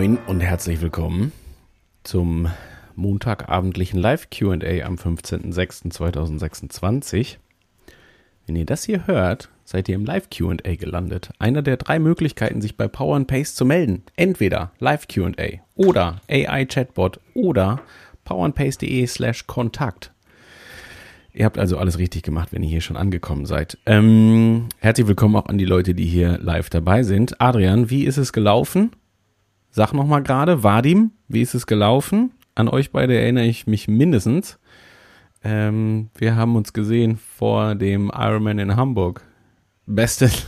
Moin und herzlich willkommen zum montagabendlichen Live-Q&A am 15.06.2026. Wenn ihr das hier hört, seid ihr im Live-Q&A gelandet. Einer der 3 Möglichkeiten, sich bei Power & Pace zu melden. Entweder Live-Q&A oder AI-Chatbot oder powerandpace.de/Kontakt. Ihr habt also alles richtig gemacht, wenn ihr hier schon angekommen seid. Herzlich willkommen auch an die Leute, die hier live dabei sind. Adrian, wie ist es gelaufen? Sag nochmal gerade, Vadim, wie ist es gelaufen? An euch beide erinnere ich mich mindestens. Wir haben uns gesehen vor dem Ironman in Hamburg. Bestens.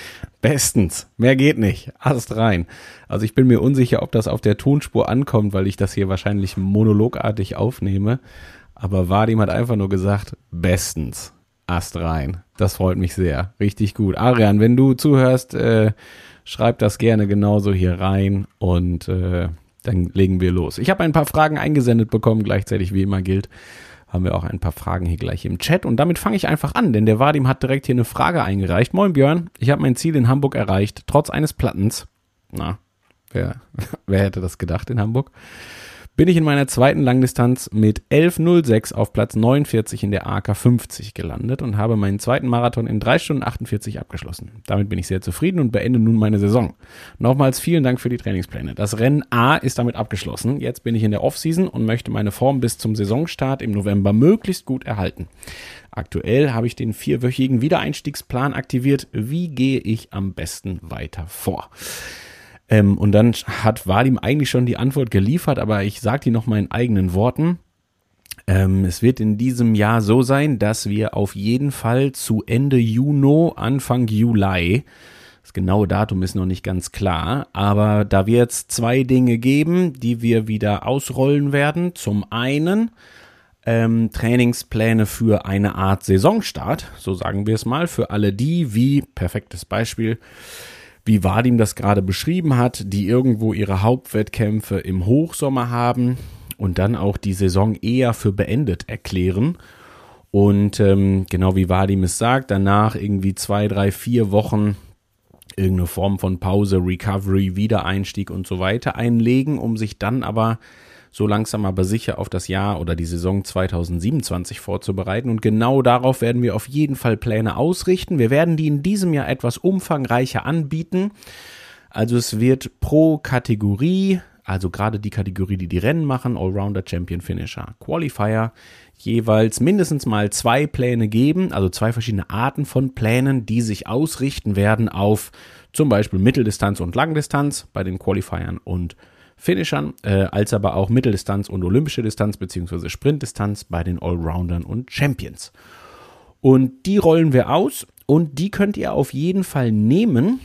Mehr geht nicht. Ast rein. Also ich bin mir unsicher, ob das auf der Tonspur ankommt, weil ich das hier wahrscheinlich monologartig aufnehme. Aber Vadim hat einfach nur gesagt, bestens. Ast rein. Das freut mich sehr. Richtig gut. Adrian, wenn du zuhörst, schreib das gerne genauso hier rein und dann legen wir los. Ich habe ein paar Fragen eingesendet bekommen, gleichzeitig wie immer gilt, haben wir auch ein paar Fragen hier gleich im Chat und damit fange ich einfach an, denn der Vadim hat direkt hier eine Frage eingereicht. Moin Björn, ich habe mein Ziel in Hamburg erreicht, trotz eines Plattens. Na, wer hätte das gedacht in Hamburg? Bin ich in meiner zweiten Langdistanz mit 11:06 auf Platz 49 in der AK 50 gelandet und habe meinen zweiten Marathon in 3 Stunden 48 abgeschlossen. Damit bin ich sehr zufrieden und beende nun meine Saison. Nochmals vielen Dank für die Trainingspläne. Das Rennen A ist damit abgeschlossen. Jetzt bin ich in der Offseason und möchte meine Form bis zum Saisonstart im November möglichst gut erhalten. Aktuell habe ich den 4-wöchigen Wiedereinstiegsplan aktiviert. Wie gehe ich am besten weiter vor? Und dann hat Vadim eigentlich schon die Antwort geliefert, aber ich sage die noch mal in eigenen Worten. Es wird in diesem Jahr so sein, dass wir auf jeden Fall zu Ende Juni, Anfang Juli, das genaue Datum ist noch nicht ganz klar, aber da wird es 2 Dinge geben, die wir wieder ausrollen werden. Zum einen Trainingspläne für eine Art Saisonstart, so sagen wir es mal, für alle die, wie, perfektes Beispiel, wie Vadim das gerade beschrieben hat, die irgendwo ihre Hauptwettkämpfe im Hochsommer haben und dann auch die Saison eher für beendet erklären. Und genau wie Vadim es sagt, danach irgendwie 2, 3, 4 Wochen irgendeine Form von Pause, Recovery, Wiedereinstieg und so weiter einlegen, um sich dann aber so langsam aber sicher auf das Jahr oder die Saison 2027 vorzubereiten. Und genau darauf werden wir auf jeden Fall Pläne ausrichten. Wir werden die in diesem Jahr etwas umfangreicher anbieten. Also es wird pro Kategorie, also gerade die Kategorie, die Rennen machen, Allrounder, Champion, Finisher, Qualifier, jeweils mindestens mal 2 Pläne geben, also 2 verschiedene Arten von Plänen, die sich ausrichten werden auf zum Beispiel Mitteldistanz und Langdistanz bei den Qualifiern und Finishern, als aber auch Mitteldistanz und olympische Distanz bzw. Sprintdistanz bei den Allroundern und Champions. Und die rollen wir aus und die könnt ihr auf jeden Fall nehmen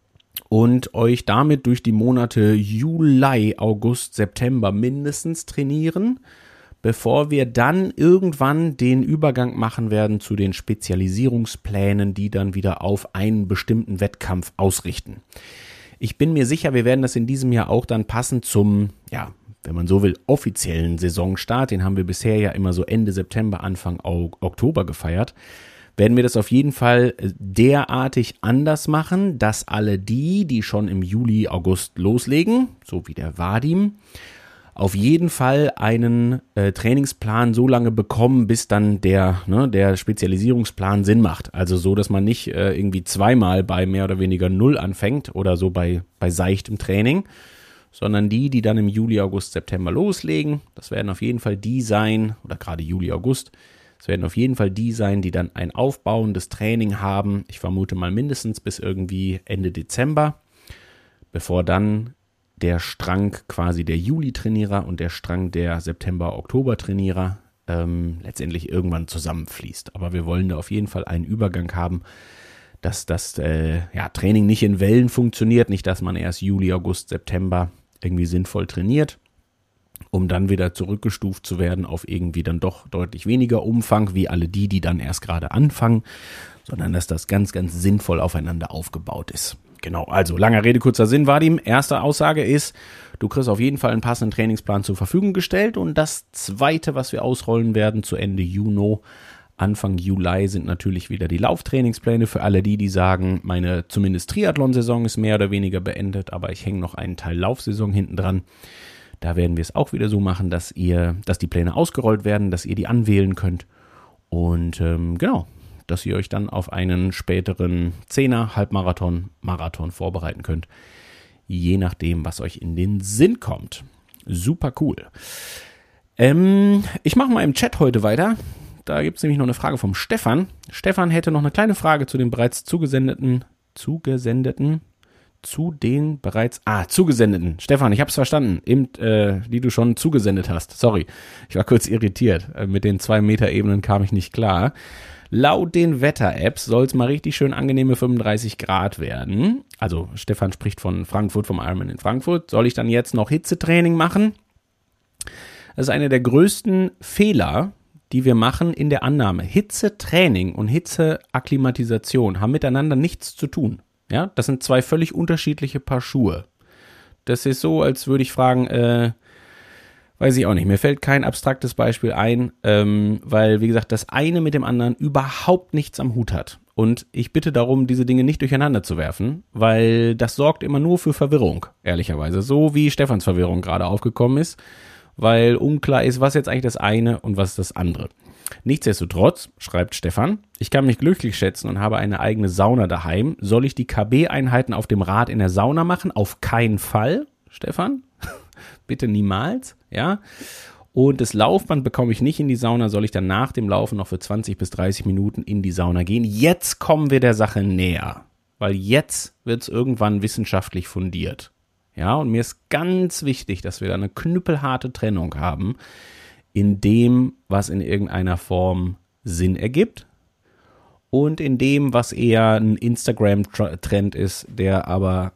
und euch damit durch die Monate Juli, August, September mindestens trainieren, bevor wir dann irgendwann den Übergang machen werden zu den Spezialisierungsplänen, die dann wieder auf einen bestimmten Wettkampf ausrichten. Ich bin mir sicher, wir werden das in diesem Jahr auch dann passend zum, ja, wenn man so will, offiziellen Saisonstart, den haben wir bisher ja immer so Ende September, Anfang Oktober gefeiert, werden wir das auf jeden Fall derartig anders machen, dass alle die schon im Juli, August loslegen, so wie der Vadim, auf jeden Fall einen Trainingsplan so lange bekommen, bis dann der Spezialisierungsplan Sinn macht. Also so, dass man nicht irgendwie zweimal bei mehr oder weniger 0 anfängt oder so bei seichtem Training, sondern die dann im Juli, August, September loslegen. Das werden auf jeden Fall die sein, oder gerade Juli, August, das werden auf jeden Fall die sein, die dann ein aufbauendes Training haben. Ich vermute mal mindestens bis irgendwie Ende Dezember, bevor dann der Strang quasi der Juli-Trainierer und der Strang der September-Oktober-Trainierer letztendlich irgendwann zusammenfließt. Aber wir wollen da auf jeden Fall einen Übergang haben, dass das Training nicht in Wellen funktioniert, nicht, dass man erst Juli, August, September irgendwie sinnvoll trainiert, um dann wieder zurückgestuft zu werden auf irgendwie dann doch deutlich weniger Umfang, wie alle die dann erst gerade anfangen, sondern dass das ganz, ganz sinnvoll aufeinander aufgebaut ist. Genau, also langer Rede, kurzer Sinn, Vadim. Erste Aussage ist, du kriegst auf jeden Fall einen passenden Trainingsplan zur Verfügung gestellt und das zweite, was wir ausrollen werden zu Ende Juni, Anfang Juli sind natürlich wieder die Lauftrainingspläne für alle die sagen, meine zumindest Triathlon-Saison ist mehr oder weniger beendet, aber ich hänge noch einen Teil Laufsaison hinten dran. Da werden wir es auch wieder so machen, dass die Pläne ausgerollt werden, dass ihr die anwählen könnt und dass ihr euch dann auf einen späteren 10er, Halbmarathon, Marathon vorbereiten könnt. Je nachdem, was euch in den Sinn kommt. Super cool. Ich mache mal im Chat heute weiter. Da gibt es nämlich noch eine Frage vom Stefan. Stefan hätte noch eine kleine Frage zu den bereits zugesendeten. Stefan, ich habe es verstanden, die du schon zugesendet hast. Sorry, ich war kurz irritiert. Mit den 2 Meter Ebenen kam ich nicht klar. Laut den Wetter-Apps soll es mal richtig schön angenehme 35 Grad werden. Also Stefan spricht von Frankfurt, vom Ironman in Frankfurt. Soll ich dann jetzt noch Hitzetraining machen? Das ist einer der größten Fehler, die wir machen in der Annahme. Hitzetraining und Hitzeakklimatisation haben miteinander nichts zu tun. Ja, das sind 2 völlig unterschiedliche Paar Schuhe. Das ist so, als würde ich fragen, weiß ich auch nicht, mir fällt kein abstraktes Beispiel ein, weil, wie gesagt, das eine mit dem anderen überhaupt nichts am Hut hat. Und ich bitte darum, diese Dinge nicht durcheinander zu werfen, weil das sorgt immer nur für Verwirrung, ehrlicherweise. So wie Stefans Verwirrung gerade aufgekommen ist, weil unklar ist, was jetzt eigentlich das eine und was das andere. Nichtsdestotrotz, schreibt Stefan, ich kann mich glücklich schätzen und habe eine eigene Sauna daheim. Soll ich die KB-Einheiten auf dem Rad in der Sauna machen? Auf keinen Fall, Stefan. Bitte niemals, ja. Und das Laufband bekomme ich nicht in die Sauna. Soll ich dann nach dem Laufen noch für 20 bis 30 Minuten in die Sauna gehen? Jetzt kommen wir der Sache näher, weil jetzt wird es irgendwann wissenschaftlich fundiert. Ja, und mir ist ganz wichtig, dass wir da eine knüppelharte Trennung haben in dem, was in irgendeiner Form Sinn ergibt und in dem, was eher ein Instagram-Trend ist, der aber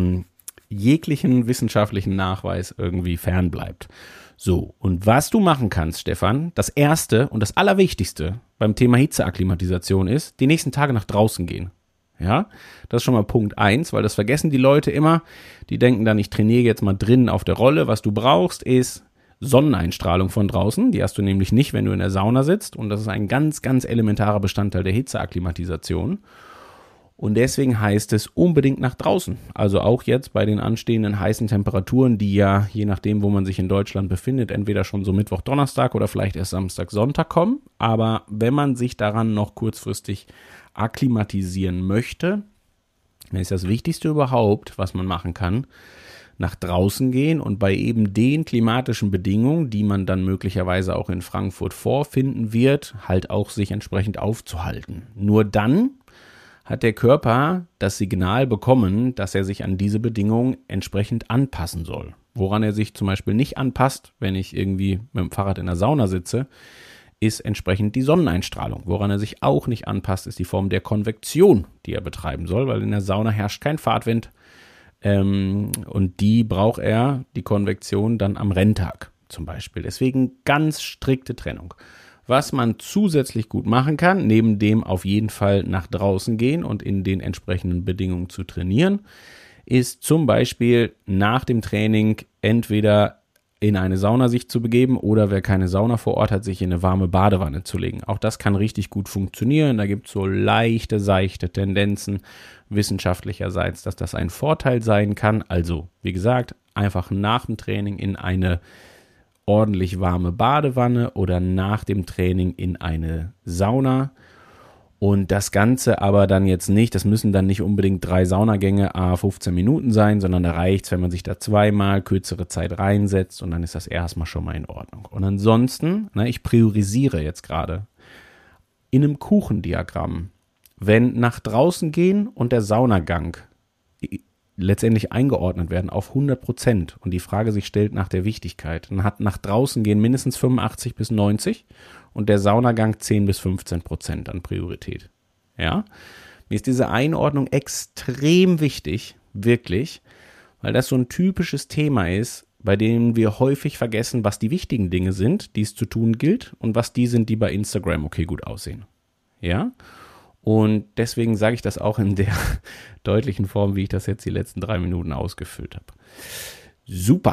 jeglichen wissenschaftlichen Nachweis irgendwie fernbleibt. So, und was du machen kannst, Stefan, das Erste und das Allerwichtigste beim Thema Hitzeakklimatisation ist, die nächsten Tage nach draußen gehen. Ja, das ist schon mal Punkt 1, weil das vergessen die Leute immer. Die denken dann, ich trainiere jetzt mal drinnen auf der Rolle. Was du brauchst, ist Sonneneinstrahlung von draußen. Die hast du nämlich nicht, wenn du in der Sauna sitzt. Und das ist ein ganz, ganz elementarer Bestandteil der Hitzeakklimatisation. Und deswegen heißt es unbedingt nach draußen. Also auch jetzt bei den anstehenden heißen Temperaturen, die ja, je nachdem, wo man sich in Deutschland befindet, entweder schon so Mittwoch, Donnerstag oder vielleicht erst Samstag, Sonntag kommen. Aber wenn man sich daran noch kurzfristig akklimatisieren möchte, dann ist das Wichtigste überhaupt, was man machen kann, nach draußen gehen und bei eben den klimatischen Bedingungen, die man dann möglicherweise auch in Frankfurt vorfinden wird, halt auch sich entsprechend aufzuhalten. Nur dann hat der Körper das Signal bekommen, dass er sich an diese Bedingungen entsprechend anpassen soll. Woran er sich zum Beispiel nicht anpasst, wenn ich irgendwie mit dem Fahrrad in der Sauna sitze, ist entsprechend die Sonneneinstrahlung. Woran er sich auch nicht anpasst, ist die Form der Konvektion, die er betreiben soll, weil in der Sauna herrscht kein Fahrtwind und die braucht er, die Konvektion, dann am Renntag zum Beispiel. Deswegen ganz strikte Trennung. Was man zusätzlich gut machen kann, neben dem auf jeden Fall nach draußen gehen und in den entsprechenden Bedingungen zu trainieren, ist zum Beispiel nach dem Training entweder in eine Sauna sich zu begeben oder wer keine Sauna vor Ort hat, sich in eine warme Badewanne zu legen. Auch das kann richtig gut funktionieren. Da gibt es so leichte, seichte Tendenzen wissenschaftlicherseits, dass das ein Vorteil sein kann. Also, wie gesagt, einfach nach dem Training in eine ordentlich warme Badewanne oder nach dem Training in eine Sauna. Und das Ganze aber dann jetzt nicht, das müssen dann nicht unbedingt 3 Saunagänge à 15 Minuten sein, sondern da reicht es, wenn man sich da zweimal kürzere Zeit reinsetzt und dann ist das erstmal schon mal in Ordnung. Und ansonsten, ich priorisiere jetzt gerade in einem Kuchendiagramm, wenn nach draußen gehen und der Saunagang letztendlich eingeordnet werden auf 100% und die Frage sich stellt nach der Wichtigkeit, dann hat nach draußen gehen mindestens 85 bis 90 und der Saunagang 10 bis 15% an Priorität. Ja, mir ist diese Einordnung extrem wichtig, wirklich, weil das so ein typisches Thema ist, bei dem wir häufig vergessen, was die wichtigen Dinge sind, die es zu tun gilt und was die sind, die bei Instagram okay gut aussehen. Ja, und deswegen sage ich das auch in der deutlichen Form, wie ich das jetzt die letzten 3 Minuten ausgefüllt habe. Super.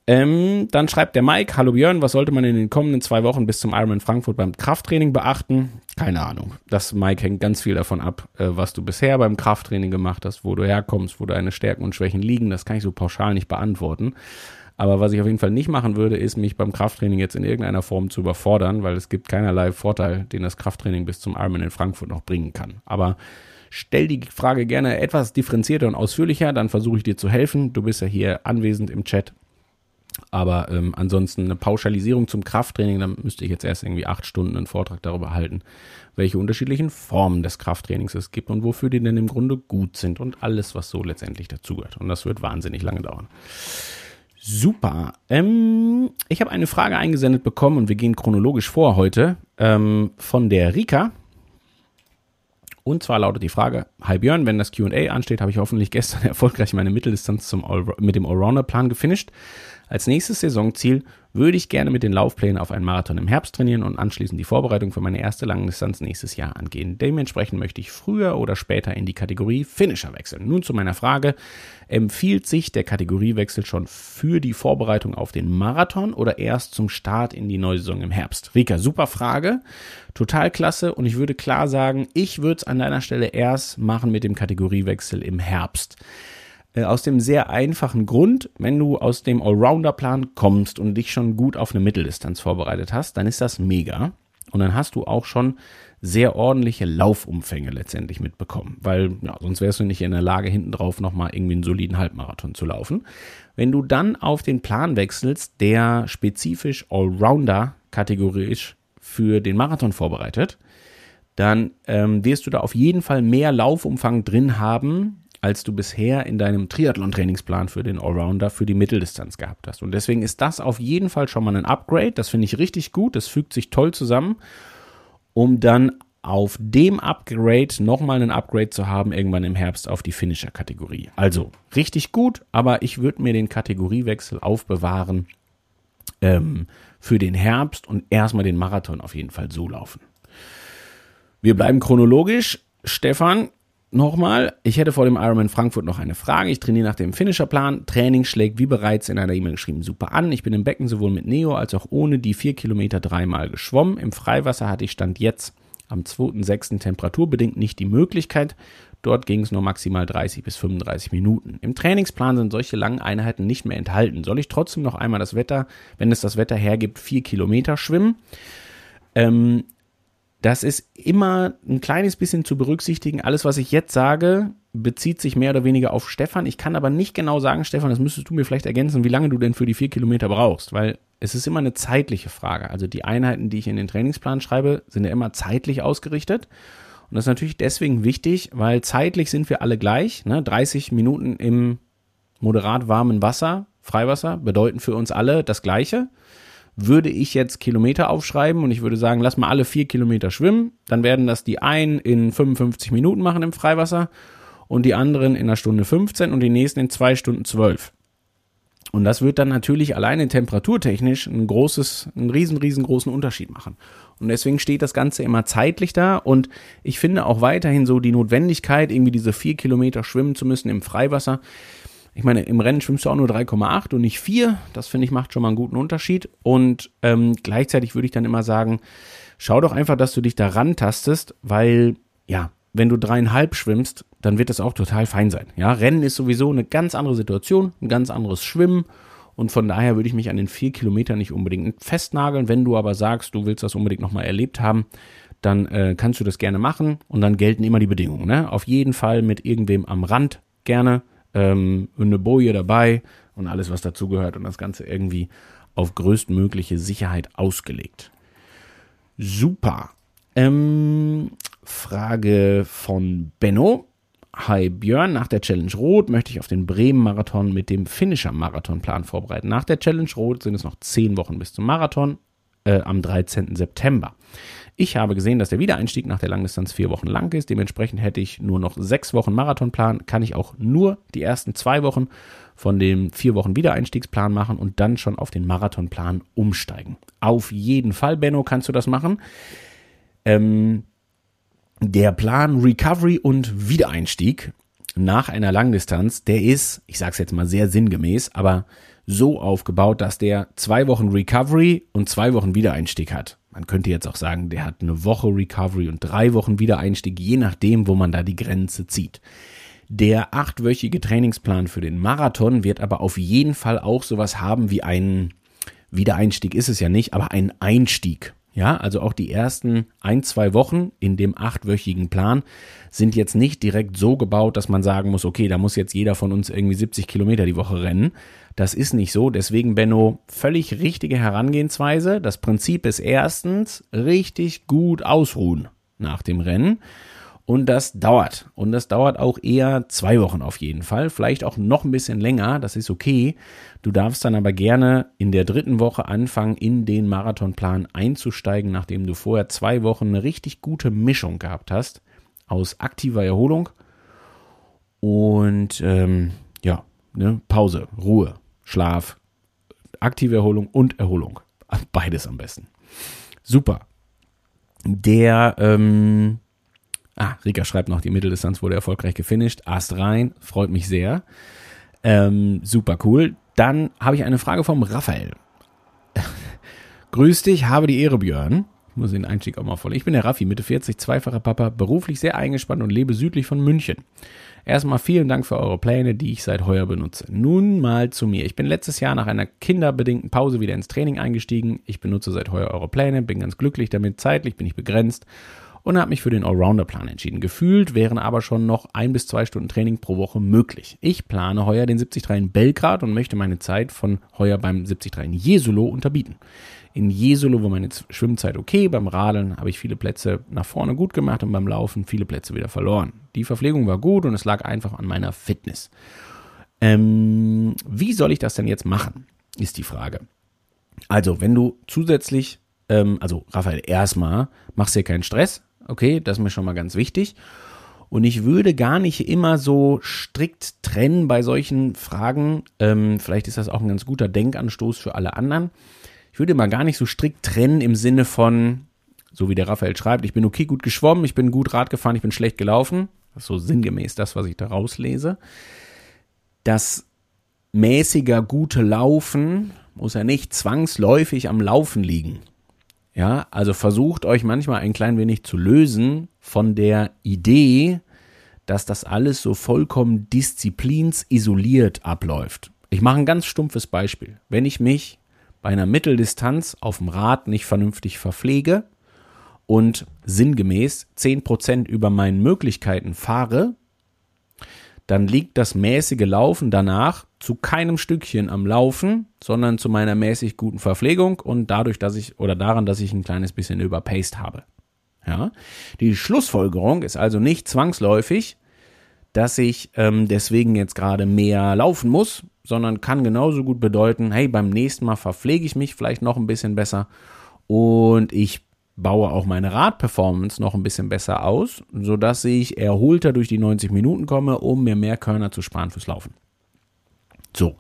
Dann schreibt der Mike, hallo Björn, was sollte man in den kommenden 2 Wochen bis zum Ironman Frankfurt beim Krafttraining beachten? Keine Ahnung. Das, Mike, hängt ganz viel davon ab, was du bisher beim Krafttraining gemacht hast, wo du herkommst, wo deine Stärken und Schwächen liegen. Das kann ich so pauschal nicht beantworten. Aber was ich auf jeden Fall nicht machen würde, ist, mich beim Krafttraining jetzt in irgendeiner Form zu überfordern, weil es gibt keinerlei Vorteil, den das Krafttraining bis zum Ironman in Frankfurt noch bringen kann. Aber stell die Frage gerne etwas differenzierter und ausführlicher, dann versuche ich dir zu helfen. Du bist ja hier anwesend im Chat. Aber ansonsten eine Pauschalisierung zum Krafttraining, dann müsste ich jetzt erst irgendwie 8 Stunden einen Vortrag darüber halten, welche unterschiedlichen Formen des Krafttrainings es gibt und wofür die denn im Grunde gut sind und alles, was so letztendlich dazugehört. Und das wird wahnsinnig lange dauern. Super. Ich habe eine Frage eingesendet bekommen und wir gehen chronologisch vor heute von der Rika. Und zwar lautet die Frage: Hi Björn, wenn das Q&A ansteht, habe ich hoffentlich gestern erfolgreich meine Mitteldistanz mit dem Allrounder-Plan gefinisht. Als nächstes Saisonziel würde ich gerne mit den Laufplänen auf einen Marathon im Herbst trainieren und anschließend die Vorbereitung für meine erste Langdistanz nächstes Jahr angehen. Dementsprechend möchte ich früher oder später in die Kategorie Finisher wechseln. Nun zu meiner Frage: Empfiehlt sich der Kategoriewechsel schon für die Vorbereitung auf den Marathon oder erst zum Start in die neue Saison im Herbst? Rika, super Frage, total klasse, und ich würde klar sagen, ich würde es an deiner Stelle erst machen mit dem Kategoriewechsel im Herbst. Aus dem sehr einfachen Grund, wenn du aus dem Allrounder-Plan kommst und dich schon gut auf eine Mitteldistanz vorbereitet hast, dann ist das mega. Und dann hast du auch schon sehr ordentliche Laufumfänge letztendlich mitbekommen, weil ja, sonst wärst du nicht in der Lage, hinten drauf nochmal irgendwie einen soliden Halbmarathon zu laufen. Wenn du dann auf den Plan wechselst, der spezifisch Allrounder kategorisch für den Marathon vorbereitet, dann wirst du da auf jeden Fall mehr Laufumfang drin haben, als du bisher in deinem Triathlon-Trainingsplan für den Allrounder für die Mitteldistanz gehabt hast. Und deswegen ist das auf jeden Fall schon mal ein Upgrade. Das finde ich richtig gut. Das fügt sich toll zusammen, um dann auf dem Upgrade nochmal ein Upgrade zu haben, irgendwann im Herbst auf die Finisher-Kategorie. Also richtig gut, aber ich würde mir den Kategoriewechsel aufbewahren für den Herbst und erstmal den Marathon auf jeden Fall so laufen. Wir bleiben chronologisch. Stefan, nochmal, ich hätte vor dem Ironman Frankfurt noch eine Frage. Ich trainiere nach dem Finisherplan. Training schlägt wie bereits in einer E-Mail geschrieben super an. Ich bin im Becken sowohl mit Neo als auch ohne die 4 Kilometer 3-mal geschwommen. Im Freiwasser hatte ich Stand jetzt am 2.6. temperaturbedingt nicht die Möglichkeit. Dort ging es nur maximal 30 bis 35 Minuten. Im Trainingsplan sind solche langen Einheiten nicht mehr enthalten. Soll ich trotzdem noch einmal das Wetter, wenn es das Wetter hergibt, 4 Kilometer schwimmen? Das ist immer ein kleines bisschen zu berücksichtigen. Alles, was ich jetzt sage, bezieht sich mehr oder weniger auf Stefan. Ich kann aber nicht genau sagen, Stefan, das müsstest du mir vielleicht ergänzen, wie lange du denn für die 4 Kilometer brauchst, weil es ist immer eine zeitliche Frage. Also die Einheiten, die ich in den Trainingsplan schreibe, sind ja immer zeitlich ausgerichtet. Und das ist natürlich deswegen wichtig, weil zeitlich sind wir alle gleich. 30 Minuten im moderat warmen Wasser, Freiwasser, bedeuten für uns alle das Gleiche. Würde ich jetzt Kilometer aufschreiben und ich würde sagen, lass mal alle 4 Kilometer schwimmen, dann werden das die einen in 55 Minuten machen im Freiwasser und die anderen in 1 Stunde 15 und die nächsten in 2 Stunden 12. Und das wird dann natürlich alleine temperaturtechnisch einen riesengroßen Unterschied machen. Und deswegen steht das Ganze immer zeitlich da und ich finde auch weiterhin so die Notwendigkeit, irgendwie diese 4 Kilometer schwimmen zu müssen im Freiwasser. Ich meine, im Rennen schwimmst du auch nur 3,8 und nicht 4. Das, finde ich, macht schon mal einen guten Unterschied. Und gleichzeitig würde ich dann immer sagen, schau doch einfach, dass du dich da rantastest, weil, ja, wenn du 3,5 schwimmst, dann wird das auch total fein sein. Ja, Rennen ist sowieso eine ganz andere Situation, ein ganz anderes Schwimmen. Und von daher würde ich mich an den 4 Kilometern nicht unbedingt festnageln. Wenn du aber sagst, du willst das unbedingt nochmal erlebt haben, dann kannst du das gerne machen. Und dann gelten immer die Bedingungen. Ne? Auf jeden Fall mit irgendwem am Rand gerne. Eine Boje dabei und alles, was dazugehört und das Ganze irgendwie auf größtmögliche Sicherheit ausgelegt. Super. Frage von Benno. Hi Björn, nach der Challenge Rot möchte ich auf den Bremen-Marathon mit dem Finisher-Marathonplan vorbereiten. Nach der Challenge Rot sind es noch 10 Wochen bis zum Marathon am 13. September. Ich habe gesehen, dass der Wiedereinstieg nach der Langdistanz 4 Wochen lang ist. Dementsprechend hätte ich nur noch 6 Wochen Marathonplan. Kann ich auch nur die ersten 2 Wochen von dem 4 Wochen Wiedereinstiegsplan machen und dann schon auf den Marathonplan umsteigen. Auf jeden Fall, Benno, kannst du das machen. Der Plan Recovery und Wiedereinstieg, nach einer Langdistanz, der ist, ich sage es jetzt mal sehr sinngemäß, aber so aufgebaut, dass der 2 Wochen Recovery und 2 Wochen Wiedereinstieg hat. Man könnte jetzt auch sagen, der hat eine Woche Recovery und 3 Wochen Wiedereinstieg, je nachdem, wo man da die Grenze zieht. Der 8-wöchige Trainingsplan für den Marathon wird aber auf jeden Fall auch sowas haben wie einen Wiedereinstieg ist es ja nicht, aber einen Einstieg. Ja, also auch die ersten 1-2 Wochen in dem 8-wöchigen Plan sind jetzt nicht direkt so gebaut, dass man sagen muss, okay, da muss jetzt jeder von uns irgendwie 70 Kilometer die Woche rennen. Das ist nicht so. Deswegen, Benno, völlig richtige Herangehensweise. Das Prinzip ist erstens richtig gut ausruhen nach dem Rennen. Und das dauert. Und das dauert auch eher 2 Wochen auf jeden Fall. Vielleicht auch noch ein bisschen länger. Das ist okay. Du darfst dann aber gerne in der 3. Woche anfangen, in den Marathonplan einzusteigen, nachdem du vorher 2 Wochen eine richtig gute Mischung gehabt hast aus aktiver Erholung und Pause, Ruhe, Schlaf, aktive Erholung und Erholung. Beides am besten. Super. Rika schreibt noch, die Mitteldistanz wurde erfolgreich gefinisht. Ast rein, freut mich sehr. Super cool. Dann habe ich eine Frage vom Raphael. Grüß dich, habe die Ehre, Björn. Ich muss den Einstieg auch mal voll. Ich bin der Raffi, Mitte 40, zweifacher Papa, beruflich sehr eingespannt und lebe südlich von München. Erstmal vielen Dank für eure Pläne, die ich seit heuer benutze. Nun mal zu mir. Ich bin letztes Jahr nach einer kinderbedingten Pause wieder ins Training eingestiegen. Ich benutze seit heuer eure Pläne, bin ganz glücklich damit. Zeitlich bin ich begrenzt und habe mich für den Allrounder-Plan entschieden. Gefühlt wären aber schon noch 1 bis 2 Stunden Training pro Woche möglich. Ich plane heuer den 73 in Belgrad und möchte meine Zeit von heuer beim 73 in Jesolo unterbieten. In Jesolo war meine Schwimmzeit okay, beim Radeln habe ich viele Plätze nach vorne gut gemacht und beim Laufen viele Plätze wieder verloren. Die Verpflegung war gut und es lag einfach an meiner Fitness. Wie soll ich das denn jetzt machen, ist die Frage. Also, wenn du zusätzlich, Raphael, erstmal machst dir keinen Stress, okay, das ist mir schon mal ganz wichtig. Und ich würde gar nicht immer so strikt trennen bei solchen Fragen. Vielleicht ist das auch ein ganz guter Denkanstoß für alle anderen. Ich würde mal gar nicht so strikt trennen im Sinne von, so wie der Raphael schreibt, ich bin okay gut geschwommen, ich bin gut Rad gefahren, ich bin schlecht gelaufen. Das ist so sinngemäß das, was ich da rauslese. Das mäßiger gute Laufen muss ja nicht zwangsläufig am Laufen liegen. Ja, also versucht euch manchmal ein klein wenig zu lösen von der Idee, dass das alles so vollkommen disziplinsisoliert abläuft. Ich mache ein ganz stumpfes Beispiel. Wenn ich mich bei einer Mitteldistanz auf dem Rad nicht vernünftig verpflege und sinngemäß 10% über meinen Möglichkeiten fahre, dann liegt das mäßige Laufen danach zu keinem Stückchen am Laufen, sondern zu meiner mäßig guten Verpflegung und daran, dass ich ein kleines bisschen überpaced habe. Ja? Die Schlussfolgerung ist also nicht zwangsläufig, dass ich deswegen jetzt gerade mehr laufen muss, sondern kann genauso gut bedeuten, hey, beim nächsten Mal verpflege ich mich vielleicht noch ein bisschen besser und ich baue auch meine Radperformance noch ein bisschen besser aus, sodass ich erholter durch die 90 Minuten komme, um mir mehr Körner zu sparen fürs Laufen. So,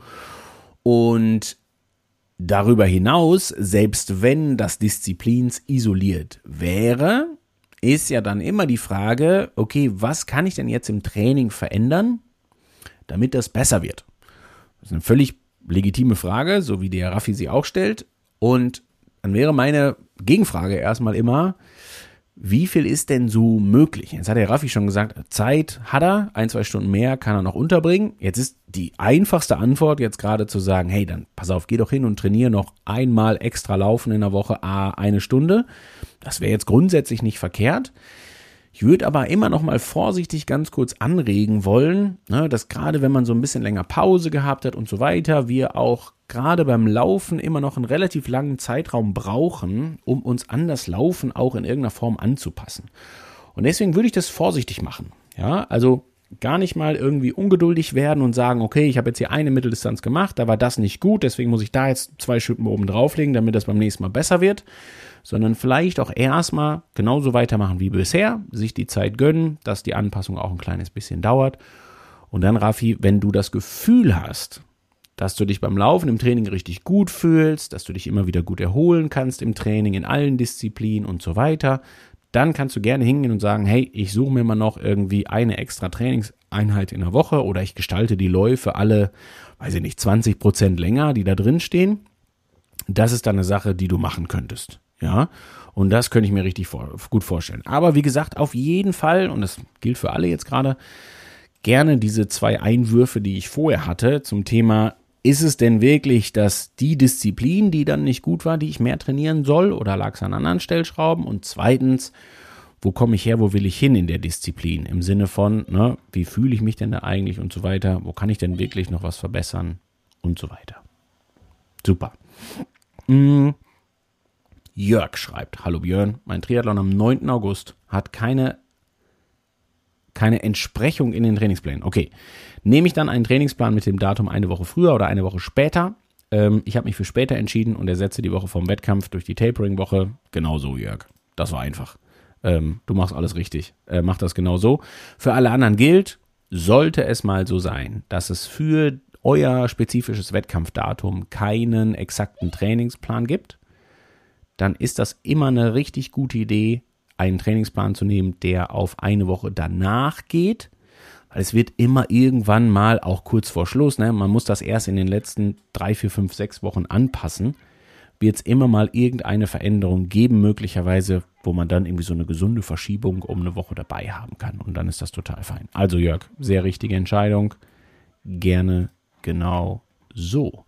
und darüber hinaus, selbst wenn das Disziplins isoliert wäre, ist ja dann immer die Frage, okay, was kann ich denn jetzt im Training verändern, damit das besser wird? Das ist eine völlig legitime Frage, so wie der Raffi sie auch stellt. Und dann wäre meine Gegenfrage erstmal immer, wie viel ist denn so möglich? Jetzt hat der Raffi schon gesagt, Zeit hat er, 1-2 Stunden mehr kann er noch unterbringen. Jetzt ist die einfachste Antwort jetzt gerade zu sagen, hey, dann pass auf, geh doch hin und trainiere noch einmal extra laufen in der Woche, 1 Stunde. Das wäre jetzt grundsätzlich nicht verkehrt. Ich würde aber immer noch mal vorsichtig ganz kurz anregen wollen, dass gerade wenn man so ein bisschen länger Pause gehabt hat und so weiter, wir auch gerade beim Laufen immer noch einen relativ langen Zeitraum brauchen, um uns an das Laufen auch in irgendeiner Form anzupassen. Und deswegen würde ich das vorsichtig machen. Ja, also gar nicht mal irgendwie ungeduldig werden und sagen, okay, ich habe jetzt hier eine Mitteldistanz gemacht, da war das nicht gut, deswegen muss ich da jetzt 2 Schippen oben drauflegen, damit das beim nächsten Mal besser wird, sondern vielleicht auch erstmal genauso weitermachen wie bisher, sich die Zeit gönnen, dass die Anpassung auch ein kleines bisschen dauert. Und dann, Raffi, wenn du das Gefühl hast, dass du dich beim Laufen im Training richtig gut fühlst, dass du dich immer wieder gut erholen kannst im Training, in allen Disziplinen und so weiter, dann kannst du gerne hingehen und sagen, hey, ich suche mir mal noch irgendwie eine extra Trainingseinheit in der Woche oder ich gestalte die Läufe alle, weiß ich nicht, 20% länger, die da drin stehen. Das ist dann eine Sache, die du machen könntest, ja. Und das könnte ich mir richtig gut vorstellen. Aber wie gesagt, auf jeden Fall, und das gilt für alle jetzt gerade, gerne diese 2 Einwürfe, die ich vorher hatte zum Thema, ist es denn wirklich, dass die Disziplin, die dann nicht gut war, die ich mehr trainieren soll, oder lag es an anderen Stellschrauben? Und zweitens, wo komme ich her, wo will ich hin in der Disziplin? Im Sinne von, ne, wie fühle ich mich denn da eigentlich und so weiter? Wo kann ich denn wirklich noch was verbessern und so weiter? Super. Jörg schreibt, hallo Björn, mein Triathlon am 9. August hat keine Entsprechung in den Trainingsplänen. Okay, nehme ich dann einen Trainingsplan mit dem Datum eine Woche früher oder eine Woche später? Ich habe mich für später entschieden und ersetze die Woche vom Wettkampf durch die Tapering-Woche. Genauso, Jörg. Das war einfach. Du machst alles richtig. Mach das genau so. Für alle anderen gilt, sollte es mal so sein, dass es für euer spezifisches Wettkampfdatum keinen exakten Trainingsplan gibt, dann ist das immer eine richtig gute Idee, einen Trainingsplan zu nehmen, der auf eine Woche danach geht, weil es wird immer irgendwann mal, auch kurz vor Schluss, ne, man muss das erst in den letzten 3, 4, 5, 6 Wochen anpassen, wird es immer mal irgendeine Veränderung geben, möglicherweise, wo man dann irgendwie so eine gesunde Verschiebung um eine Woche dabei haben kann und dann ist das total fein. Also Jörg, sehr richtige Entscheidung, gerne genau so.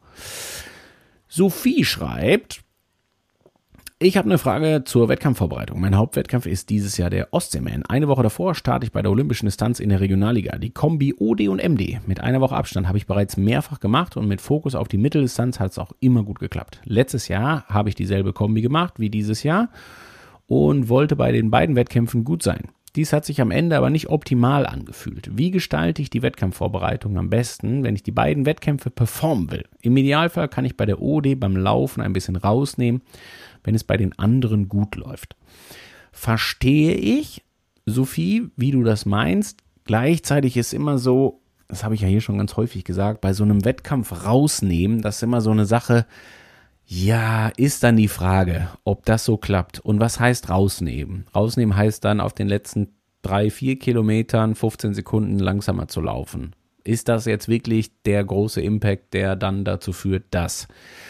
Sophie schreibt, ich habe eine Frage zur Wettkampfvorbereitung. Mein Hauptwettkampf ist dieses Jahr der Ostseeman. Eine Woche davor starte ich bei der Olympischen Distanz in der Regionalliga. Die Kombi OD und MD. Mit einer Woche Abstand habe ich bereits mehrfach gemacht und mit Fokus auf die Mitteldistanz hat es auch immer gut geklappt. Letztes Jahr habe ich dieselbe Kombi gemacht wie dieses Jahr und wollte bei den beiden Wettkämpfen gut sein. Dies hat sich am Ende aber nicht optimal angefühlt. Wie gestalte ich die Wettkampfvorbereitung am besten, wenn ich die beiden Wettkämpfe performen will? Im Idealfall kann ich bei der OD beim Laufen ein bisschen rausnehmen, wenn es bei den anderen gut läuft. Verstehe ich, Sophie, wie du das meinst. Gleichzeitig ist immer so, das habe ich ja hier schon ganz häufig gesagt, bei so einem Wettkampf rausnehmen, das ist immer so eine Sache, ja, ist dann die Frage, ob das so klappt. Und was heißt rausnehmen? Rausnehmen heißt dann auf den letzten 3, 4 Kilometern 15 Sekunden langsamer zu laufen. Ist das jetzt wirklich der große Impact, der dann dazu führt, dass?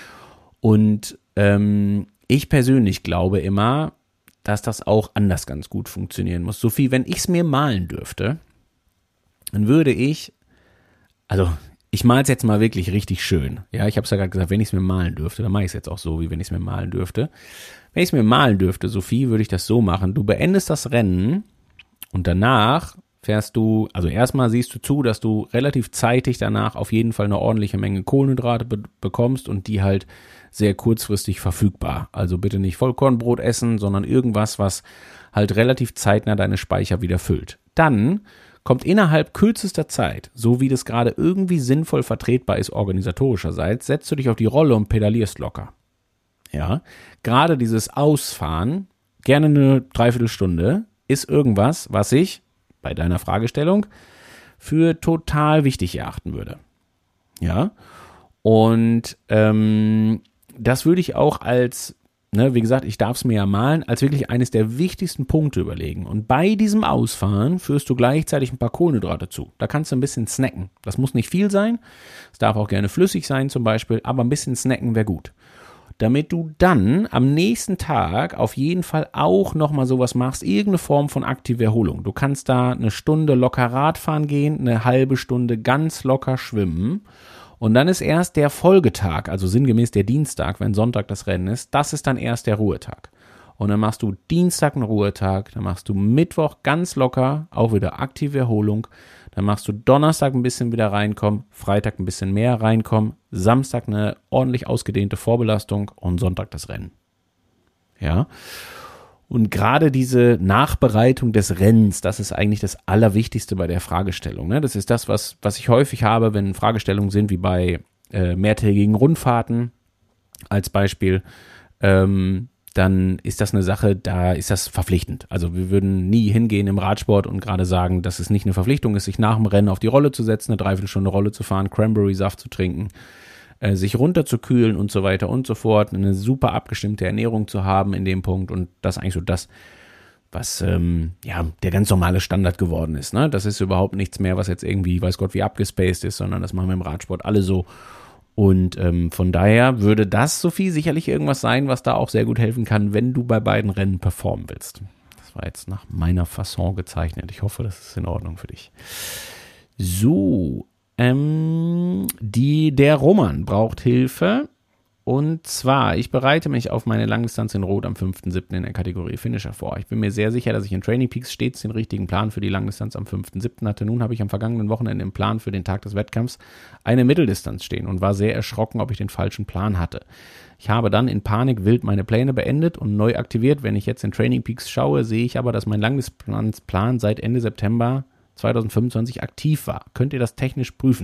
Und ich persönlich glaube immer, dass das auch anders ganz gut funktionieren muss. Sophie, wenn ich es mir malen dürfte, dann würde ich, also ich male es jetzt mal wirklich richtig schön. Ja, ich habe es ja gerade gesagt, wenn ich es mir malen dürfte, dann mache ich es jetzt auch so, wie wenn ich es mir malen dürfte. Wenn ich es mir malen dürfte, Sophie, würde ich das so machen. Du beendest das Rennen und danach fährst du, also erstmal siehst du zu, dass du relativ zeitig danach auf jeden Fall eine ordentliche Menge Kohlenhydrate bekommst und die halt sehr kurzfristig verfügbar. Also bitte nicht Vollkornbrot essen, sondern irgendwas, was halt relativ zeitnah deine Speicher wieder füllt. Dann kommt innerhalb kürzester Zeit, so wie das gerade irgendwie sinnvoll vertretbar ist organisatorischerseits, setzt du dich auf die Rolle und pedalierst locker. Ja, gerade dieses Ausfahren, gerne eine Dreiviertelstunde, ist irgendwas, was ich bei deiner Fragestellung für total wichtig erachten würde. Ja, und das würde ich auch als, ne, wie gesagt, ich darf es mir ja malen, als wirklich eines der wichtigsten Punkte überlegen. Und bei diesem Ausfahren führst du gleichzeitig ein paar Kohlenhydrate zu. Da kannst du ein bisschen snacken. Das muss nicht viel sein. Es darf auch gerne flüssig sein zum Beispiel, aber ein bisschen snacken wäre gut. Damit du dann am nächsten Tag auf jeden Fall auch nochmal sowas machst, irgendeine Form von aktive Erholung. Du kannst da eine Stunde locker Radfahren gehen, eine halbe Stunde ganz locker schwimmen. Und dann ist erst der Folgetag, also sinngemäß der Dienstag, wenn Sonntag das Rennen ist, das ist dann erst der Ruhetag. Und dann machst du Dienstag einen Ruhetag, dann machst du Mittwoch ganz locker, auch wieder aktive Erholung, dann machst du Donnerstag ein bisschen wieder reinkommen, Freitag ein bisschen mehr reinkommen, Samstag eine ordentlich ausgedehnte Vorbelastung und Sonntag das Rennen. Ja. Und gerade diese Nachbereitung des Rennens, das ist eigentlich das Allerwichtigste bei der Fragestellung. Ne? Das ist das, was ich häufig habe, wenn Fragestellungen sind wie bei mehrtägigen Rundfahrten als Beispiel, dann ist das eine Sache, da ist das verpflichtend. Also wir würden nie hingehen im Radsport und gerade sagen, dass es nicht eine Verpflichtung ist, sich nach dem Rennen auf die Rolle zu setzen, eine Dreiviertelstunde Rolle zu fahren, Cranberry-Saft zu trinken, sich runterzukühlen und so weiter und so fort, eine super abgestimmte Ernährung zu haben in dem Punkt und das ist eigentlich so das, was der ganz normale Standard geworden ist. Ne? Das ist überhaupt nichts mehr, was jetzt irgendwie, weiß Gott, wie abgespaced ist, sondern das machen wir im Radsport alle so. Und von daher würde das, Sophie, sicherlich irgendwas sein, was da auch sehr gut helfen kann, wenn du bei beiden Rennen performen willst. Das war jetzt nach meiner Fasson gezeichnet. Ich hoffe, das ist in Ordnung für dich. So, der Roman braucht Hilfe. Und zwar, ich bereite mich auf meine Langdistanz in Rot am 5.7. in der Kategorie Finisher vor. Ich bin mir sehr sicher, dass ich in Training Peaks stets den richtigen Plan für die Langdistanz am 5.7. hatte. Nun habe ich am vergangenen Wochenende im Plan für den Tag des Wettkampfs eine Mitteldistanz stehen und war sehr erschrocken, ob ich den falschen Plan hatte. Ich habe dann in Panik wild meine Pläne beendet und neu aktiviert. Wenn ich jetzt in Training Peaks schaue, sehe ich aber, dass mein Langdistanzplan seit Ende September 2025 aktiv war. Könnt ihr das technisch prüfen?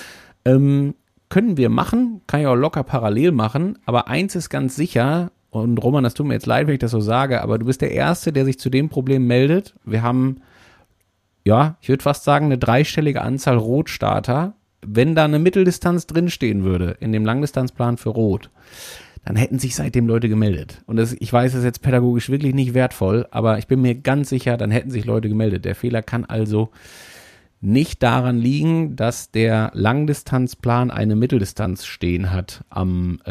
Können wir machen, kann ich auch locker parallel machen, aber eins ist ganz sicher, und Roman, das tut mir jetzt leid, wenn ich das so sage, aber du bist der Erste, der sich zu dem Problem meldet. Wir haben, ja, ich würde fast sagen, eine 3-stellige Anzahl Rotstarter. Wenn da eine Mitteldistanz drinstehen würde, in dem Langdistanzplan für Rot, dann hätten sich seitdem Leute gemeldet. Und ich weiß, das ist jetzt pädagogisch wirklich nicht wertvoll, aber ich bin mir ganz sicher, dann hätten sich Leute gemeldet. Der Fehler kann also nicht daran liegen, dass der Langdistanzplan eine Mitteldistanz stehen hat am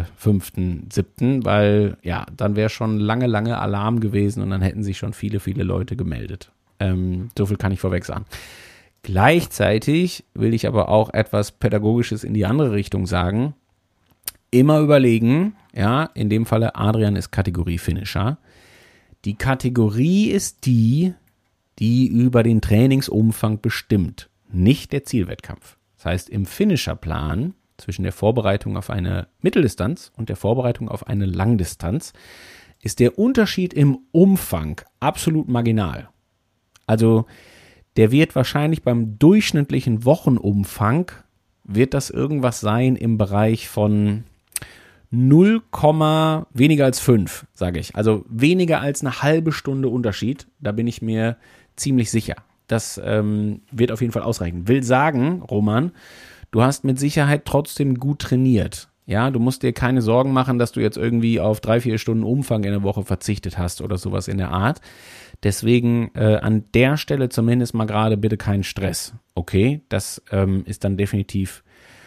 5.7., weil ja, dann wäre schon lange Alarm gewesen und dann hätten sich schon viele Leute gemeldet. So viel kann ich vorweg sagen. Gleichzeitig will ich aber auch etwas Pädagogisches in die andere Richtung sagen. Immer überlegen, ja, in dem Falle Adrian ist Kategorie Finisher. Die Kategorie ist die über den Trainingsumfang bestimmt, nicht der Zielwettkampf. Das heißt, im Finisherplan zwischen der Vorbereitung auf eine Mitteldistanz und der Vorbereitung auf eine Langdistanz ist der Unterschied im Umfang absolut marginal. Also der wird wahrscheinlich beim durchschnittlichen Wochenumfang, wird das irgendwas sein im Bereich von 0, weniger als 5, sage ich. Also weniger als eine halbe Stunde Unterschied, da bin ich mir ziemlich sicher. Das wird auf jeden Fall ausreichen. Will sagen, Roman, du hast mit Sicherheit trotzdem gut trainiert. Ja, du musst dir keine Sorgen machen, dass du jetzt irgendwie auf 3-4 Stunden Umfang in der Woche verzichtet hast oder sowas in der Art. Deswegen an der Stelle zumindest mal gerade bitte keinen Stress. Okay, das ist dann definitiv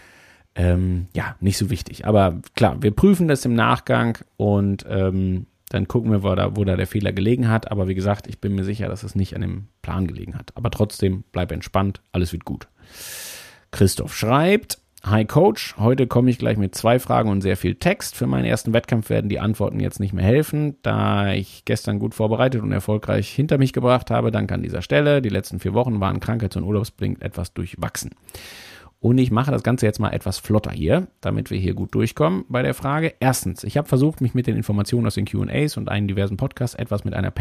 nicht so wichtig. Aber klar, wir prüfen das im Nachgang und dann gucken wir, wo da der Fehler gelegen hat. Aber wie gesagt, ich bin mir sicher, dass es nicht an dem Plan gelegen hat. Aber trotzdem, bleib entspannt, alles wird gut. Christoph schreibt: Hi Coach, heute komme ich gleich mit 2 Fragen und sehr viel Text. Für meinen ersten Wettkampf werden die Antworten jetzt nicht mehr helfen, da ich gestern gut vorbereitet und erfolgreich hinter mich gebracht habe. Danke an dieser Stelle. Die letzten 4 Wochen waren krankheits- und urlaubsbedingt etwas durchwachsen. Und ich mache das Ganze jetzt mal etwas flotter hier, damit wir hier gut durchkommen bei der Frage. Erstens, ich habe versucht, mich mit den Informationen aus den Q&As und einen diversen Podcasts etwas mit einer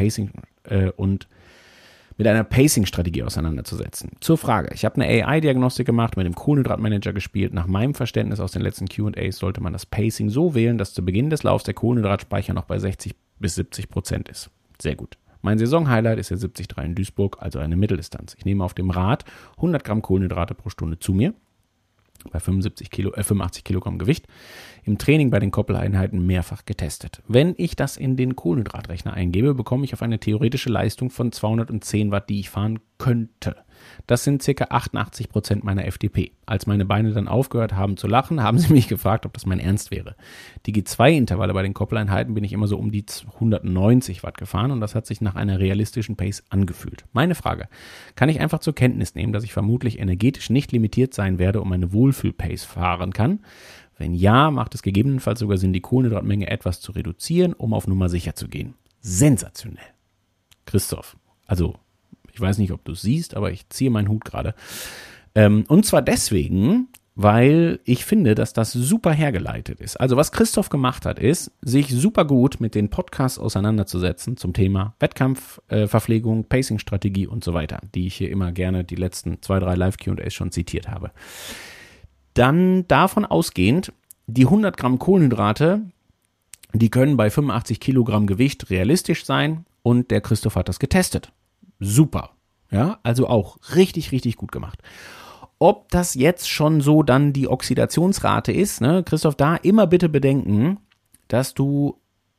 Pacing-Strategie auseinanderzusetzen. Zur Frage, ich habe eine AI-Diagnostik gemacht, mit dem Kohlenhydratmanager gespielt. Nach meinem Verständnis aus den letzten Q&As sollte man das Pacing so wählen, dass zu Beginn des Laufs der Kohlenhydratspeicher noch bei 60-70% ist. Sehr gut. Mein Saisonhighlight ist der 73 in Duisburg, also eine Mitteldistanz. Ich nehme auf dem Rad 100 Gramm Kohlenhydrate pro Stunde zu mir, bei 85 Kilogramm Gewicht, im Training bei den Koppeleinheiten mehrfach getestet. Wenn ich das in den Kohlenhydratrechner eingebe, bekomme ich auf eine theoretische Leistung von 210 Watt, die ich fahren könnte. Das sind ca. 88% meiner FDP. Als meine Beine dann aufgehört haben zu lachen, haben sie mich gefragt, ob das mein Ernst wäre. Die G2-Intervalle bei den Koppeleinheiten bin ich immer so um die 190 Watt gefahren und das hat sich nach einer realistischen Pace angefühlt. Meine Frage: Kann ich einfach zur Kenntnis nehmen, dass ich vermutlich energetisch nicht limitiert sein werde, um eine Wohlfühl-Pace fahren kann? Wenn ja, macht es gegebenenfalls sogar Sinn, die Kohlenhydratmenge etwas zu reduzieren, um auf Nummer sicher zu gehen. Sensationell. Christoph, also ich weiß nicht, ob du es siehst, aber ich ziehe meinen Hut gerade. Und zwar deswegen, weil ich finde, dass das super hergeleitet ist. Also was Christoph gemacht hat, ist, sich super gut mit den Podcasts auseinanderzusetzen zum Thema Wettkampf, Verpflegung, Pacing-Strategie und so weiter, die ich hier immer gerne die letzten 2-3 Live-Q&As schon zitiert habe. Dann davon ausgehend, die 100 Gramm Kohlenhydrate, die können bei 85 Kilogramm Gewicht realistisch sein und der Christoph hat das getestet. Super, ja, also auch richtig gut gemacht. Ob das jetzt schon so dann die Oxidationsrate ist, ne, Christoph, da immer bitte bedenken, dass du